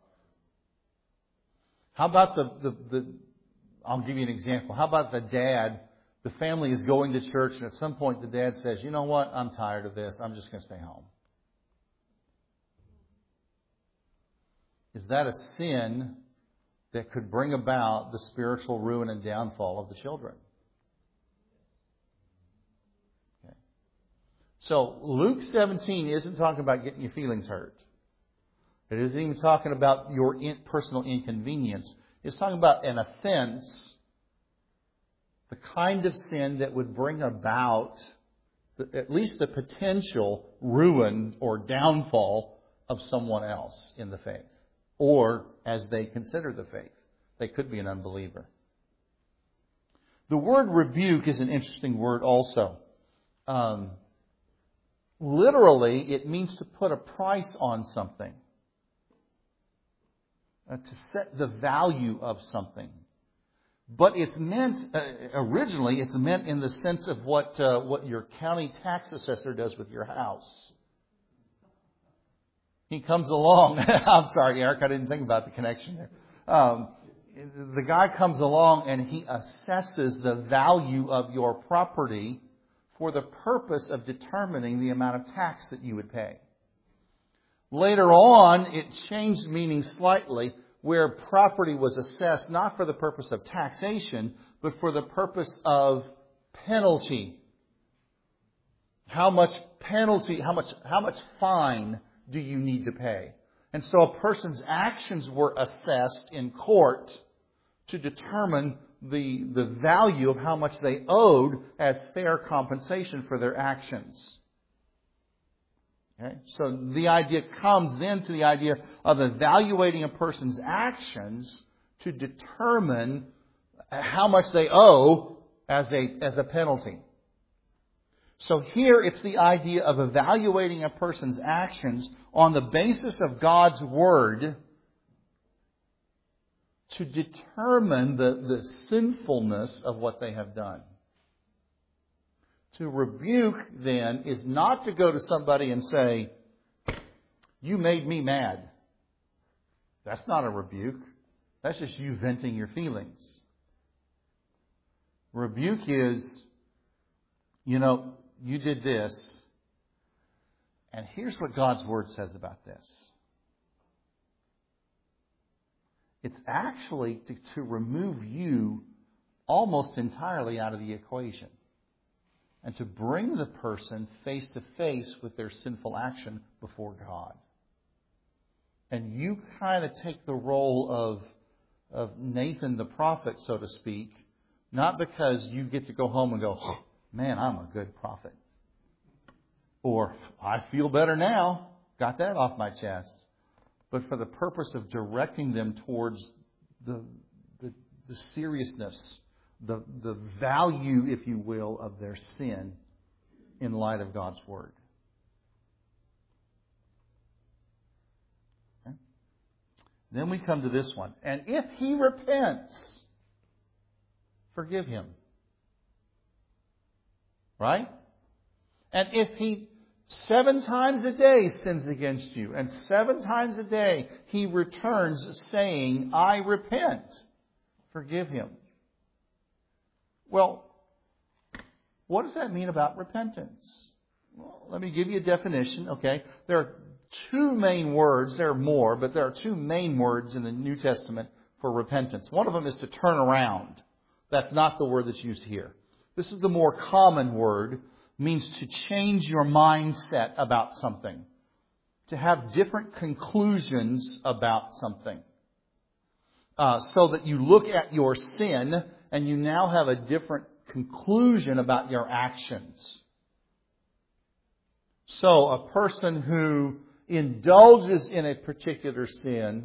How about the, the, the, I'll give you an example. How about the dad, the family is going to church and at some point the dad says, you know what, I'm tired of this. I'm just going to stay home. Is that a sin that could bring about the spiritual ruin and downfall of the children? Okay. So Luke seventeen isn't talking about getting your feelings hurt. It isn't even talking about your personal inconvenience. It's talking about an offense, the kind of sin that would bring about the, at least the potential ruin or downfall of someone else in the faith. Or as they consider the faith. They could be an unbeliever. The word rebuke is an interesting word also. Um, literally, it means to put a price on something. Uh, to set the value of something. But it's meant, uh, originally, it's meant in the sense of what uh, what your county tax assessor does with your house. He comes along. I'm sorry, Eric, I didn't think about the connection there. Um, the guy comes along and he assesses the value of your property for the purpose of determining the amount of tax that you would pay. Later on, it changed meaning slightly, where property was assessed not for the purpose of taxation, but for the purpose of penalty. How much penalty, how much, how much fine do you need to pay? And so a person's actions were assessed in court to determine the, the value of how much they owed as fair compensation for their actions. Okay? So the idea comes then to the idea of evaluating a person's actions to determine how much they owe as a, as a penalty. So here it's the idea of evaluating a person's actions on the basis of God's Word to determine the, the sinfulness of what they have done. To rebuke, then, is not to go to somebody and say, you made me mad. That's not a rebuke. That's just you venting your feelings. Rebuke is, you know, you did this, and here's what God's Word says about this. It's actually to, to remove you almost entirely out of the equation and to bring the person face to face with their sinful action before God. And you kind of take the role of, of Nathan the prophet, so to speak, not because you get to go home and go, oh, man, I'm a good prophet. Or, I feel better now. Got that off my chest. But for the purpose of directing them towards the, the, the seriousness, the, the value, if you will, of their sin in light of God's Word. Okay? Then we come to this one. And if he repents, forgive him. Right? And if he seven times a day sins against you, and seven times a day he returns saying, I repent, forgive him. Well, what does that mean about repentance? Well, let me give you a definition, okay? There are two main words, there are more, but there are two main words in the New Testament for repentance. One of them is to turn around. That's not the word that's used here. This is the more common word, means to change your mindset about something. To have different conclusions about something. Uh, so that you look at your sin and you now have a different conclusion about your actions. So a person who indulges in a particular sin,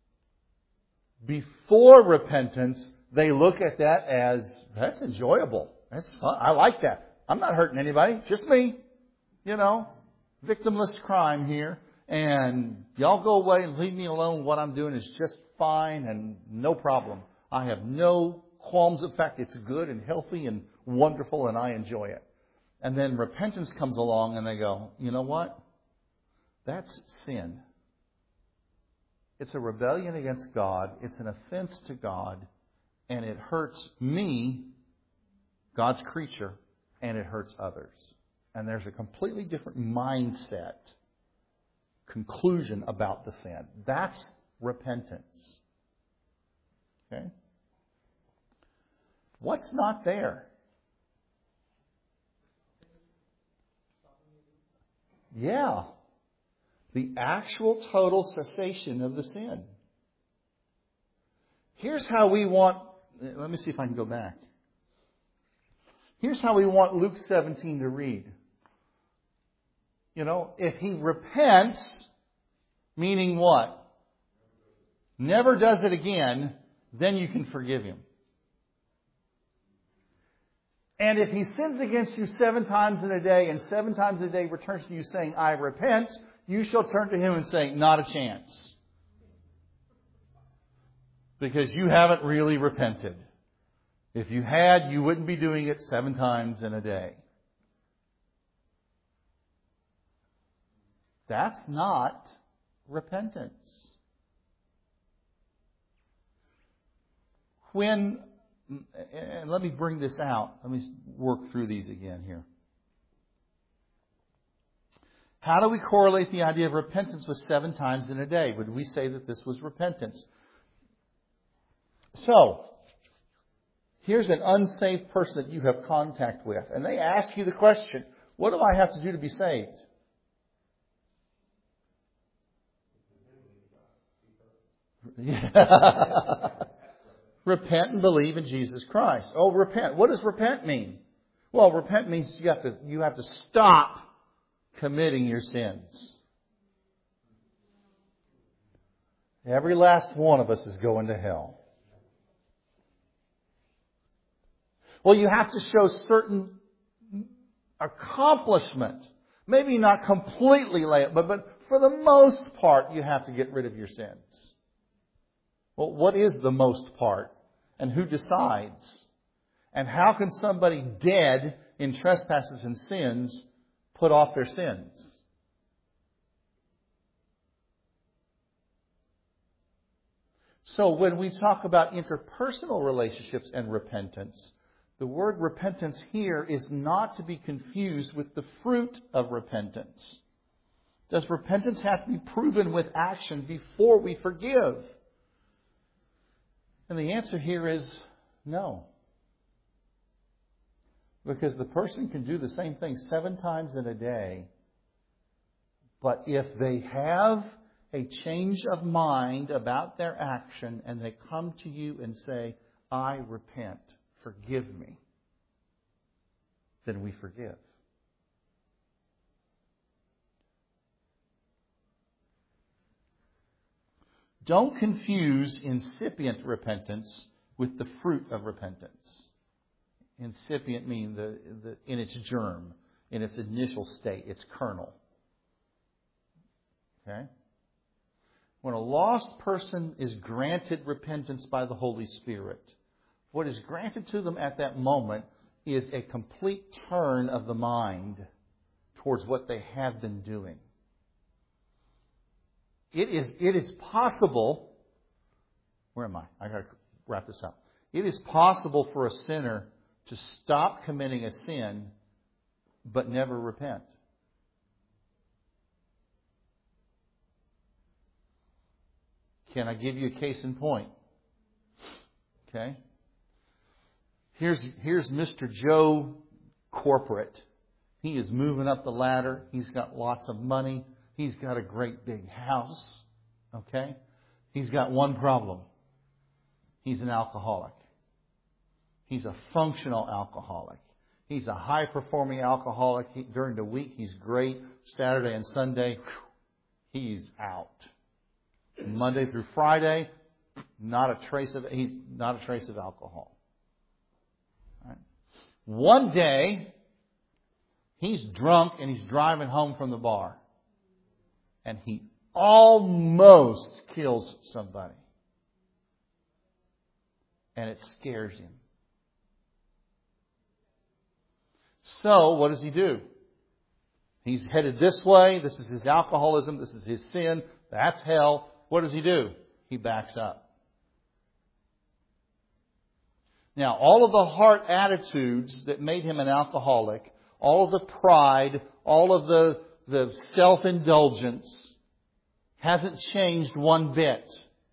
before repentance, they look at that as, that's enjoyable. That's fun. I like that. I'm not hurting anybody. Just me. You know, victimless crime here. And y'all go away and leave me alone. What I'm doing is just fine and no problem. I have no qualms. In fact, it's good and healthy and wonderful and I enjoy it. And then repentance comes along and they go, you know what? That's sin. It's a rebellion against God. It's an offense to God. And it hurts me, God's creature, and it hurts others. And there's a completely different mindset, conclusion about the sin. That's repentance. Okay? What's not there? Yeah. The actual total cessation of the sin. Here's how we want, let me see if I can go back. Here's how we want Luke seventeen to read. You know, if he repents, meaning what? Never does it again, then you can forgive him. And if he sins against you seven times in a day and seven times a day returns to you saying, I repent, you shall turn to him and say, not a chance. Because you haven't really repented. If you had, you wouldn't be doing it seven times in a day. That's not repentance. When, and let me bring this out. Let me work through these again here. How do we correlate the idea of repentance with seven times in a day? Would we say that this was repentance? So, here's an unsaved person that you have contact with, and they ask you the question, what do I have to do to be saved? Repent and believe in Jesus Christ. Oh, repent. What does repent mean? Well, repent means you have to, you have to stop committing your sins. Every last one of us is going to hell. Well, you have to show certain accomplishment. Maybe not completely lay it, but, but for the most part, you have to get rid of your sins. Well, what is the most part? And who decides? And how can somebody dead in trespasses and sins put off their sins? So when we talk about interpersonal relationships and repentance, the word repentance here is not to be confused with the fruit of repentance. Does repentance have to be proven with action before we forgive? And the answer here is no. Because the person can do the same thing seven times in a day. But if they have a change of mind about their action and they come to you and say, I repent, forgive me, then we forgive. Don't confuse incipient repentance with the fruit of repentance. Incipient means the, the, in its germ, in its initial state, its kernel. Okay? When a lost person is granted repentance by the Holy Spirit, what is granted to them at that moment is a complete turn of the mind towards what they have been doing. It is, it is possible, where am I? I got to wrap this up. It is possible for a sinner to stop committing a sin but never repent. Can I give you a case in point? Okay. Here's, here's Mister Joe Corporate. He is moving up the ladder. He's got lots of money. He's got a great big house. Okay? He's got one problem. He's an alcoholic. He's a functional alcoholic. He's a high-performing alcoholic. He, during the week, he's great. Saturday and Sunday, whew, he's out. Monday through Friday, not a trace of he's not a trace of alcohol. All right. One day, he's drunk and he's driving home from the bar, and he almost kills somebody, and it scares him. So, what does he do? He's headed this way. This is his alcoholism. This is his sin. That's hell. What does he do? He backs up. Now, all of the heart attitudes that made him an alcoholic, all of the pride, all of the, the self-indulgence, hasn't changed one bit.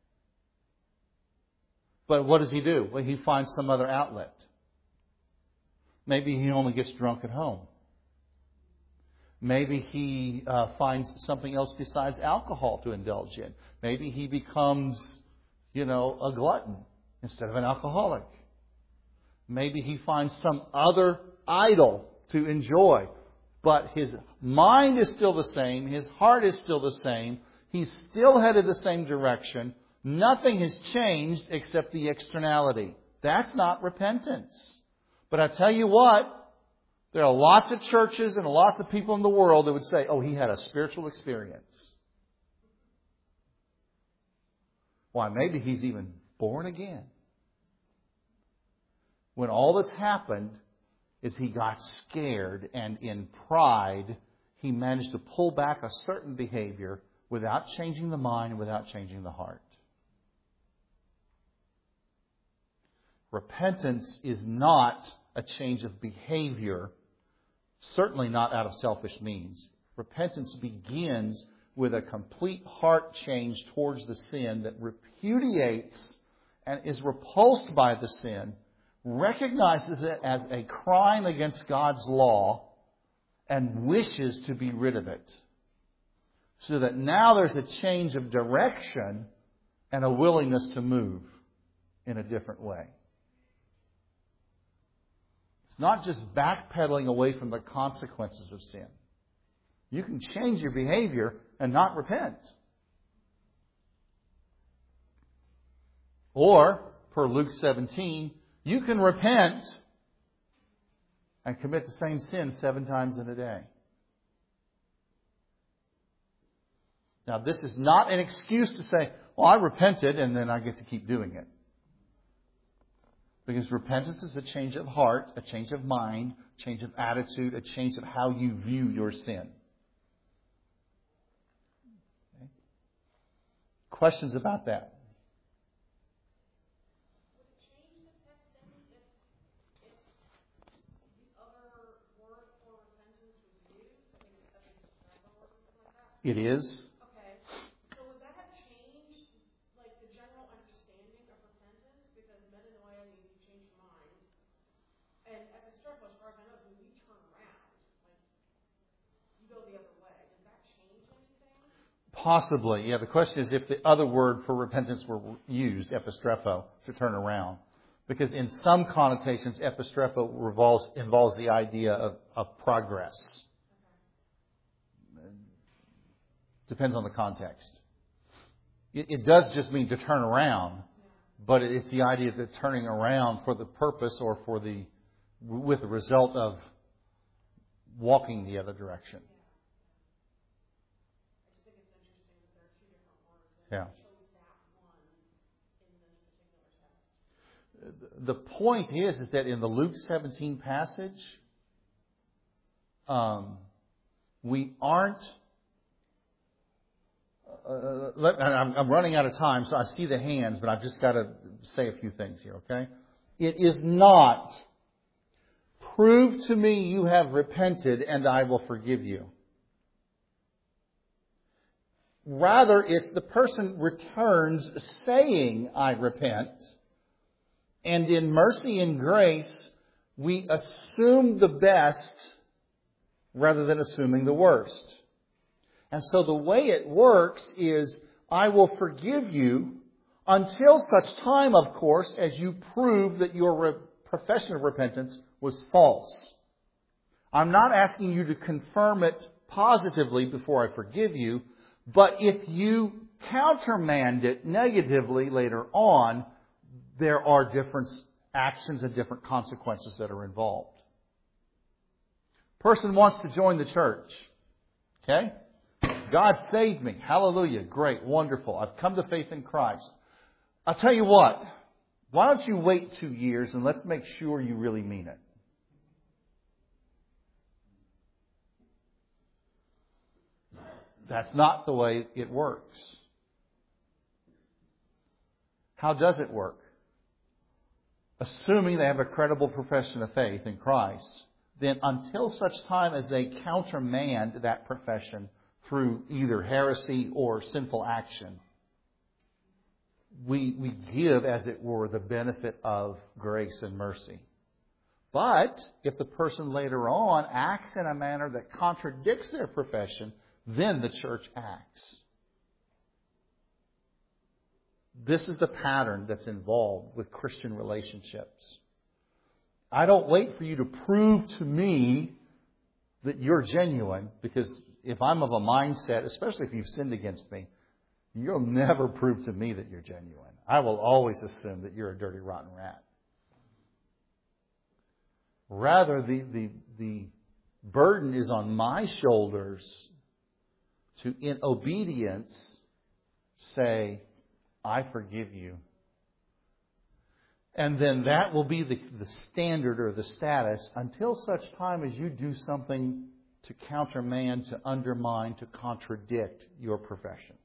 But what does he do? Well, he finds some other outlet. Maybe he only gets drunk at home. Maybe he uh, finds something else besides alcohol to indulge in. Maybe he becomes, you know, a glutton instead of an alcoholic. Maybe he finds some other idol to enjoy. But his mind is still the same. His heart is still the same. He's still headed the same direction. Nothing has changed except the externality. That's not repentance. But I tell you what, there are lots of churches and lots of people in the world that would say, oh, he had a spiritual experience. Why, maybe he's even born again. When all that's happened is he got scared, and in pride, he managed to pull back a certain behavior without changing the mind and without changing the heart. Repentance is not a change of behavior, certainly not out of selfish means. Repentance begins with a complete heart change towards the sin that repudiates and is repulsed by the sin, recognizes it as a crime against God's law, and wishes to be rid of it. So that now there's a change of direction and a willingness to move in a different way. It's not just backpedaling away from the consequences of sin. You can change your behavior and not repent. Or, per Luke seventeen, you can repent and commit the same sin seven times in a day. Now, this is not an excuse to say, well, I repented and then I get to keep doing it. Because repentance is a change of heart, a change of mind, a change of attitude, a change of how you view your sin. Okay. Questions about that? Would it change the text then if, if the other word for repentance was used? I mean, if it's struggle or something like that? It is. Okay. So would that have changed, like, the general understanding of repentance? Because metanoia means you change your mind. And epistrepho, as far as I know, is when you turn around. Like, you go the other way. Does that change anything? Possibly. Yeah, the question is if the other word for repentance were used, epistrepho, to turn around. Because in some connotations, epistrepho revolves, involves the idea of, of progress. Okay. Depends on the context. It, it does just mean to turn around, yeah. But it's the idea that turning around for the purpose or for the with the result of walking the other direction. Yeah. The point is, is that in the Luke seventeen passage, um, we aren't. Uh, let, I'm, I'm running out of time, so I see the hands, but I've just got to say a few things here. Okay, it is not. Prove to me you have repented, and I will forgive you. Rather, it's the person returns saying, I repent. And in mercy and grace, we assume the best rather than assuming the worst. And so the way it works is, I will forgive you until such time, of course, as you prove that your re- profession of repentance was false. I'm not asking you to confirm it positively before I forgive you, But if you countermand it negatively later on, there are different actions and different consequences that are involved. Person wants to join the church. Okay? God saved me. Hallelujah. Great. Wonderful. I've come to faith in Christ. I'll tell you what. Why don't you wait two years and let's make sure you really mean it. That's not the way it works. How does it work? Assuming they have a credible profession of faith in Christ, then until such time as they countermand that profession through either heresy or sinful action, we, we give, as it were, the benefit of grace and mercy. But if the person later on acts in a manner that contradicts their profession, then the church acts. This is the pattern that's involved with Christian relationships. I don't wait for you to prove to me that you're genuine, because if I'm of a mindset, especially if you've sinned against me, you'll never prove to me that you're genuine. I will always assume that you're a dirty, rotten rat. Rather, the, the, the burden is on my shoulders to, in obedience, say, I forgive you. And then that will be the, the standard or the status until such time as you do something to countermand, to undermine, to contradict your profession.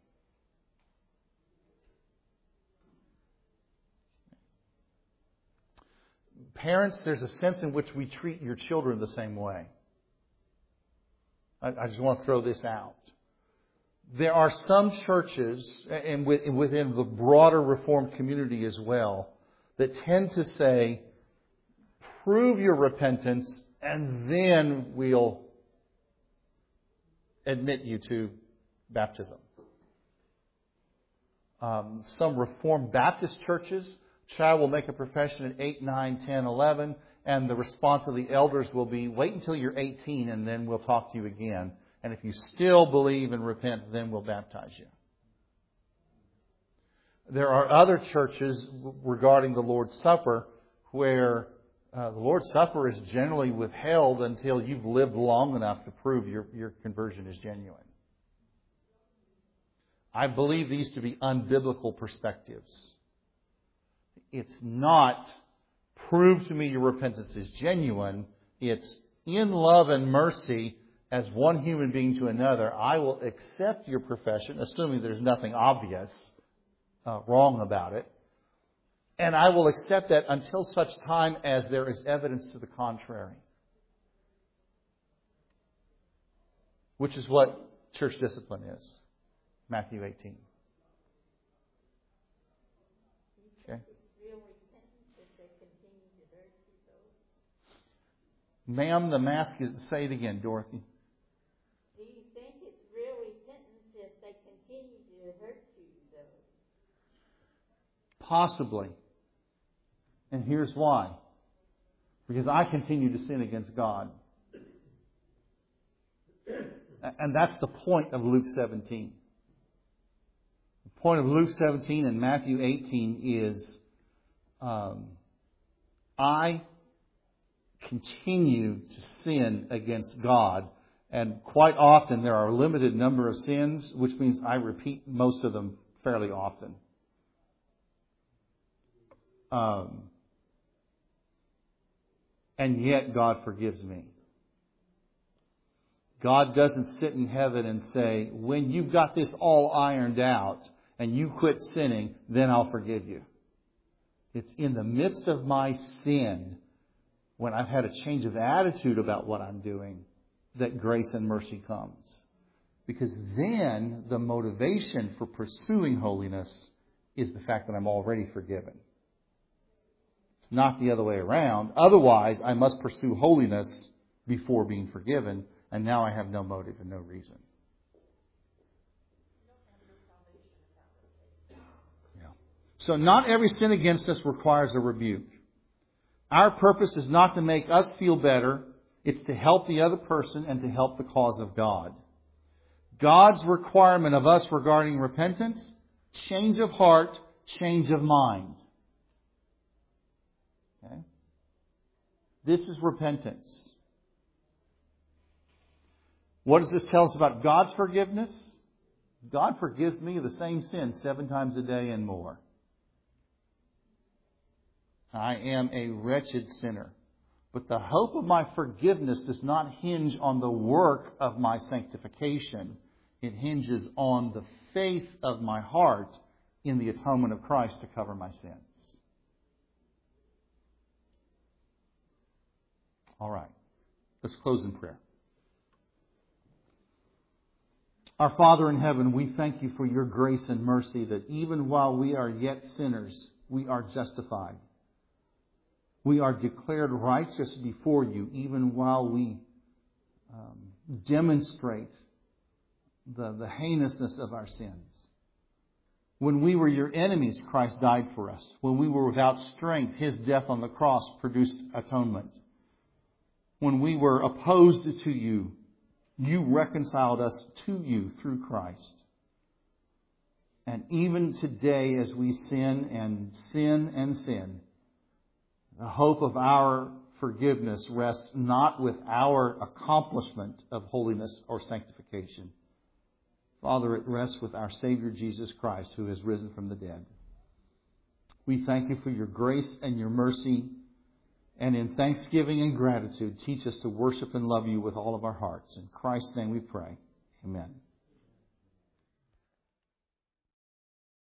Parents, there's a sense in which we treat your children the same way. I, I just want to throw this out. There are some churches, and within the broader Reformed community as well, that tend to say, prove your repentance and then we'll admit you to baptism. Um, some Reformed Baptist churches, child will make a profession at eight, nine, ten, eleven, and the response of the elders will be, wait until you're eighteen and then we'll talk to you again. And if you still believe and repent, then we'll baptize you. There are other churches regarding the Lord's Supper where uh, the Lord's Supper is generally withheld until you've lived long enough to prove your, your conversion is genuine. I believe these to be unbiblical perspectives. It's not prove to me your repentance is genuine. It's in love and mercy as one human being to another. I will accept your profession, assuming there's nothing obvious uh, wrong about it. And I will accept that until such time as there is evidence to the contrary. Which is what church discipline is. Matthew eighteen. Okay. Ma'am, the mask is... Say it again, Dorothy. Do you think it's real repentance if they continue to hurt you, though? Possibly. And here's why. Because I continue to sin against God. And that's the point of Luke seventeen. The point of Luke seventeen and Matthew eighteen is um, I continue to sin against God. And quite often there are a limited number of sins, which means I repeat most of them fairly often. Um, and yet God forgives me. God doesn't sit in heaven and say, when you've got this all ironed out and you quit sinning, then I'll forgive you. It's in the midst of my sin, when I've had a change of attitude about what I'm doing, that grace and mercy comes. Because then the motivation for pursuing holiness is the fact that I'm already forgiven. It's not the other way around. Otherwise, I must pursue holiness before being forgiven, and now I have no motive and no reason. Yeah. So not every sin against us requires a rebuke. Our purpose is not to make us feel better. It's to help the other person and to help the cause of God. God's requirement of us regarding repentance, change of heart, change of mind. Okay? This is repentance. What does this tell us about God's forgiveness? God forgives me of the same sin seven times a day and more. I am a wretched sinner. But the hope of my forgiveness does not hinge on the work of my sanctification. It hinges on the faith of my heart in the atonement of Christ to cover my sins. All right. Let's close in prayer. Our Father in heaven, we thank you for your grace and mercy that even while we are yet sinners, we are justified. We are declared righteous before you even while we um, demonstrate the, the heinousness of our sins. When we were your enemies, Christ died for us. When we were without strength, His death on the cross produced atonement. When we were opposed to you, you reconciled us to you through Christ. And even today as we sin and sin and sin, the hope of our forgiveness rests not with our accomplishment of holiness or sanctification. Father, it rests with our Savior Jesus Christ, who has risen from the dead. We thank you for your grace and your mercy. And in thanksgiving and gratitude, teach us to worship and love you with all of our hearts. In Christ's name we pray. Amen.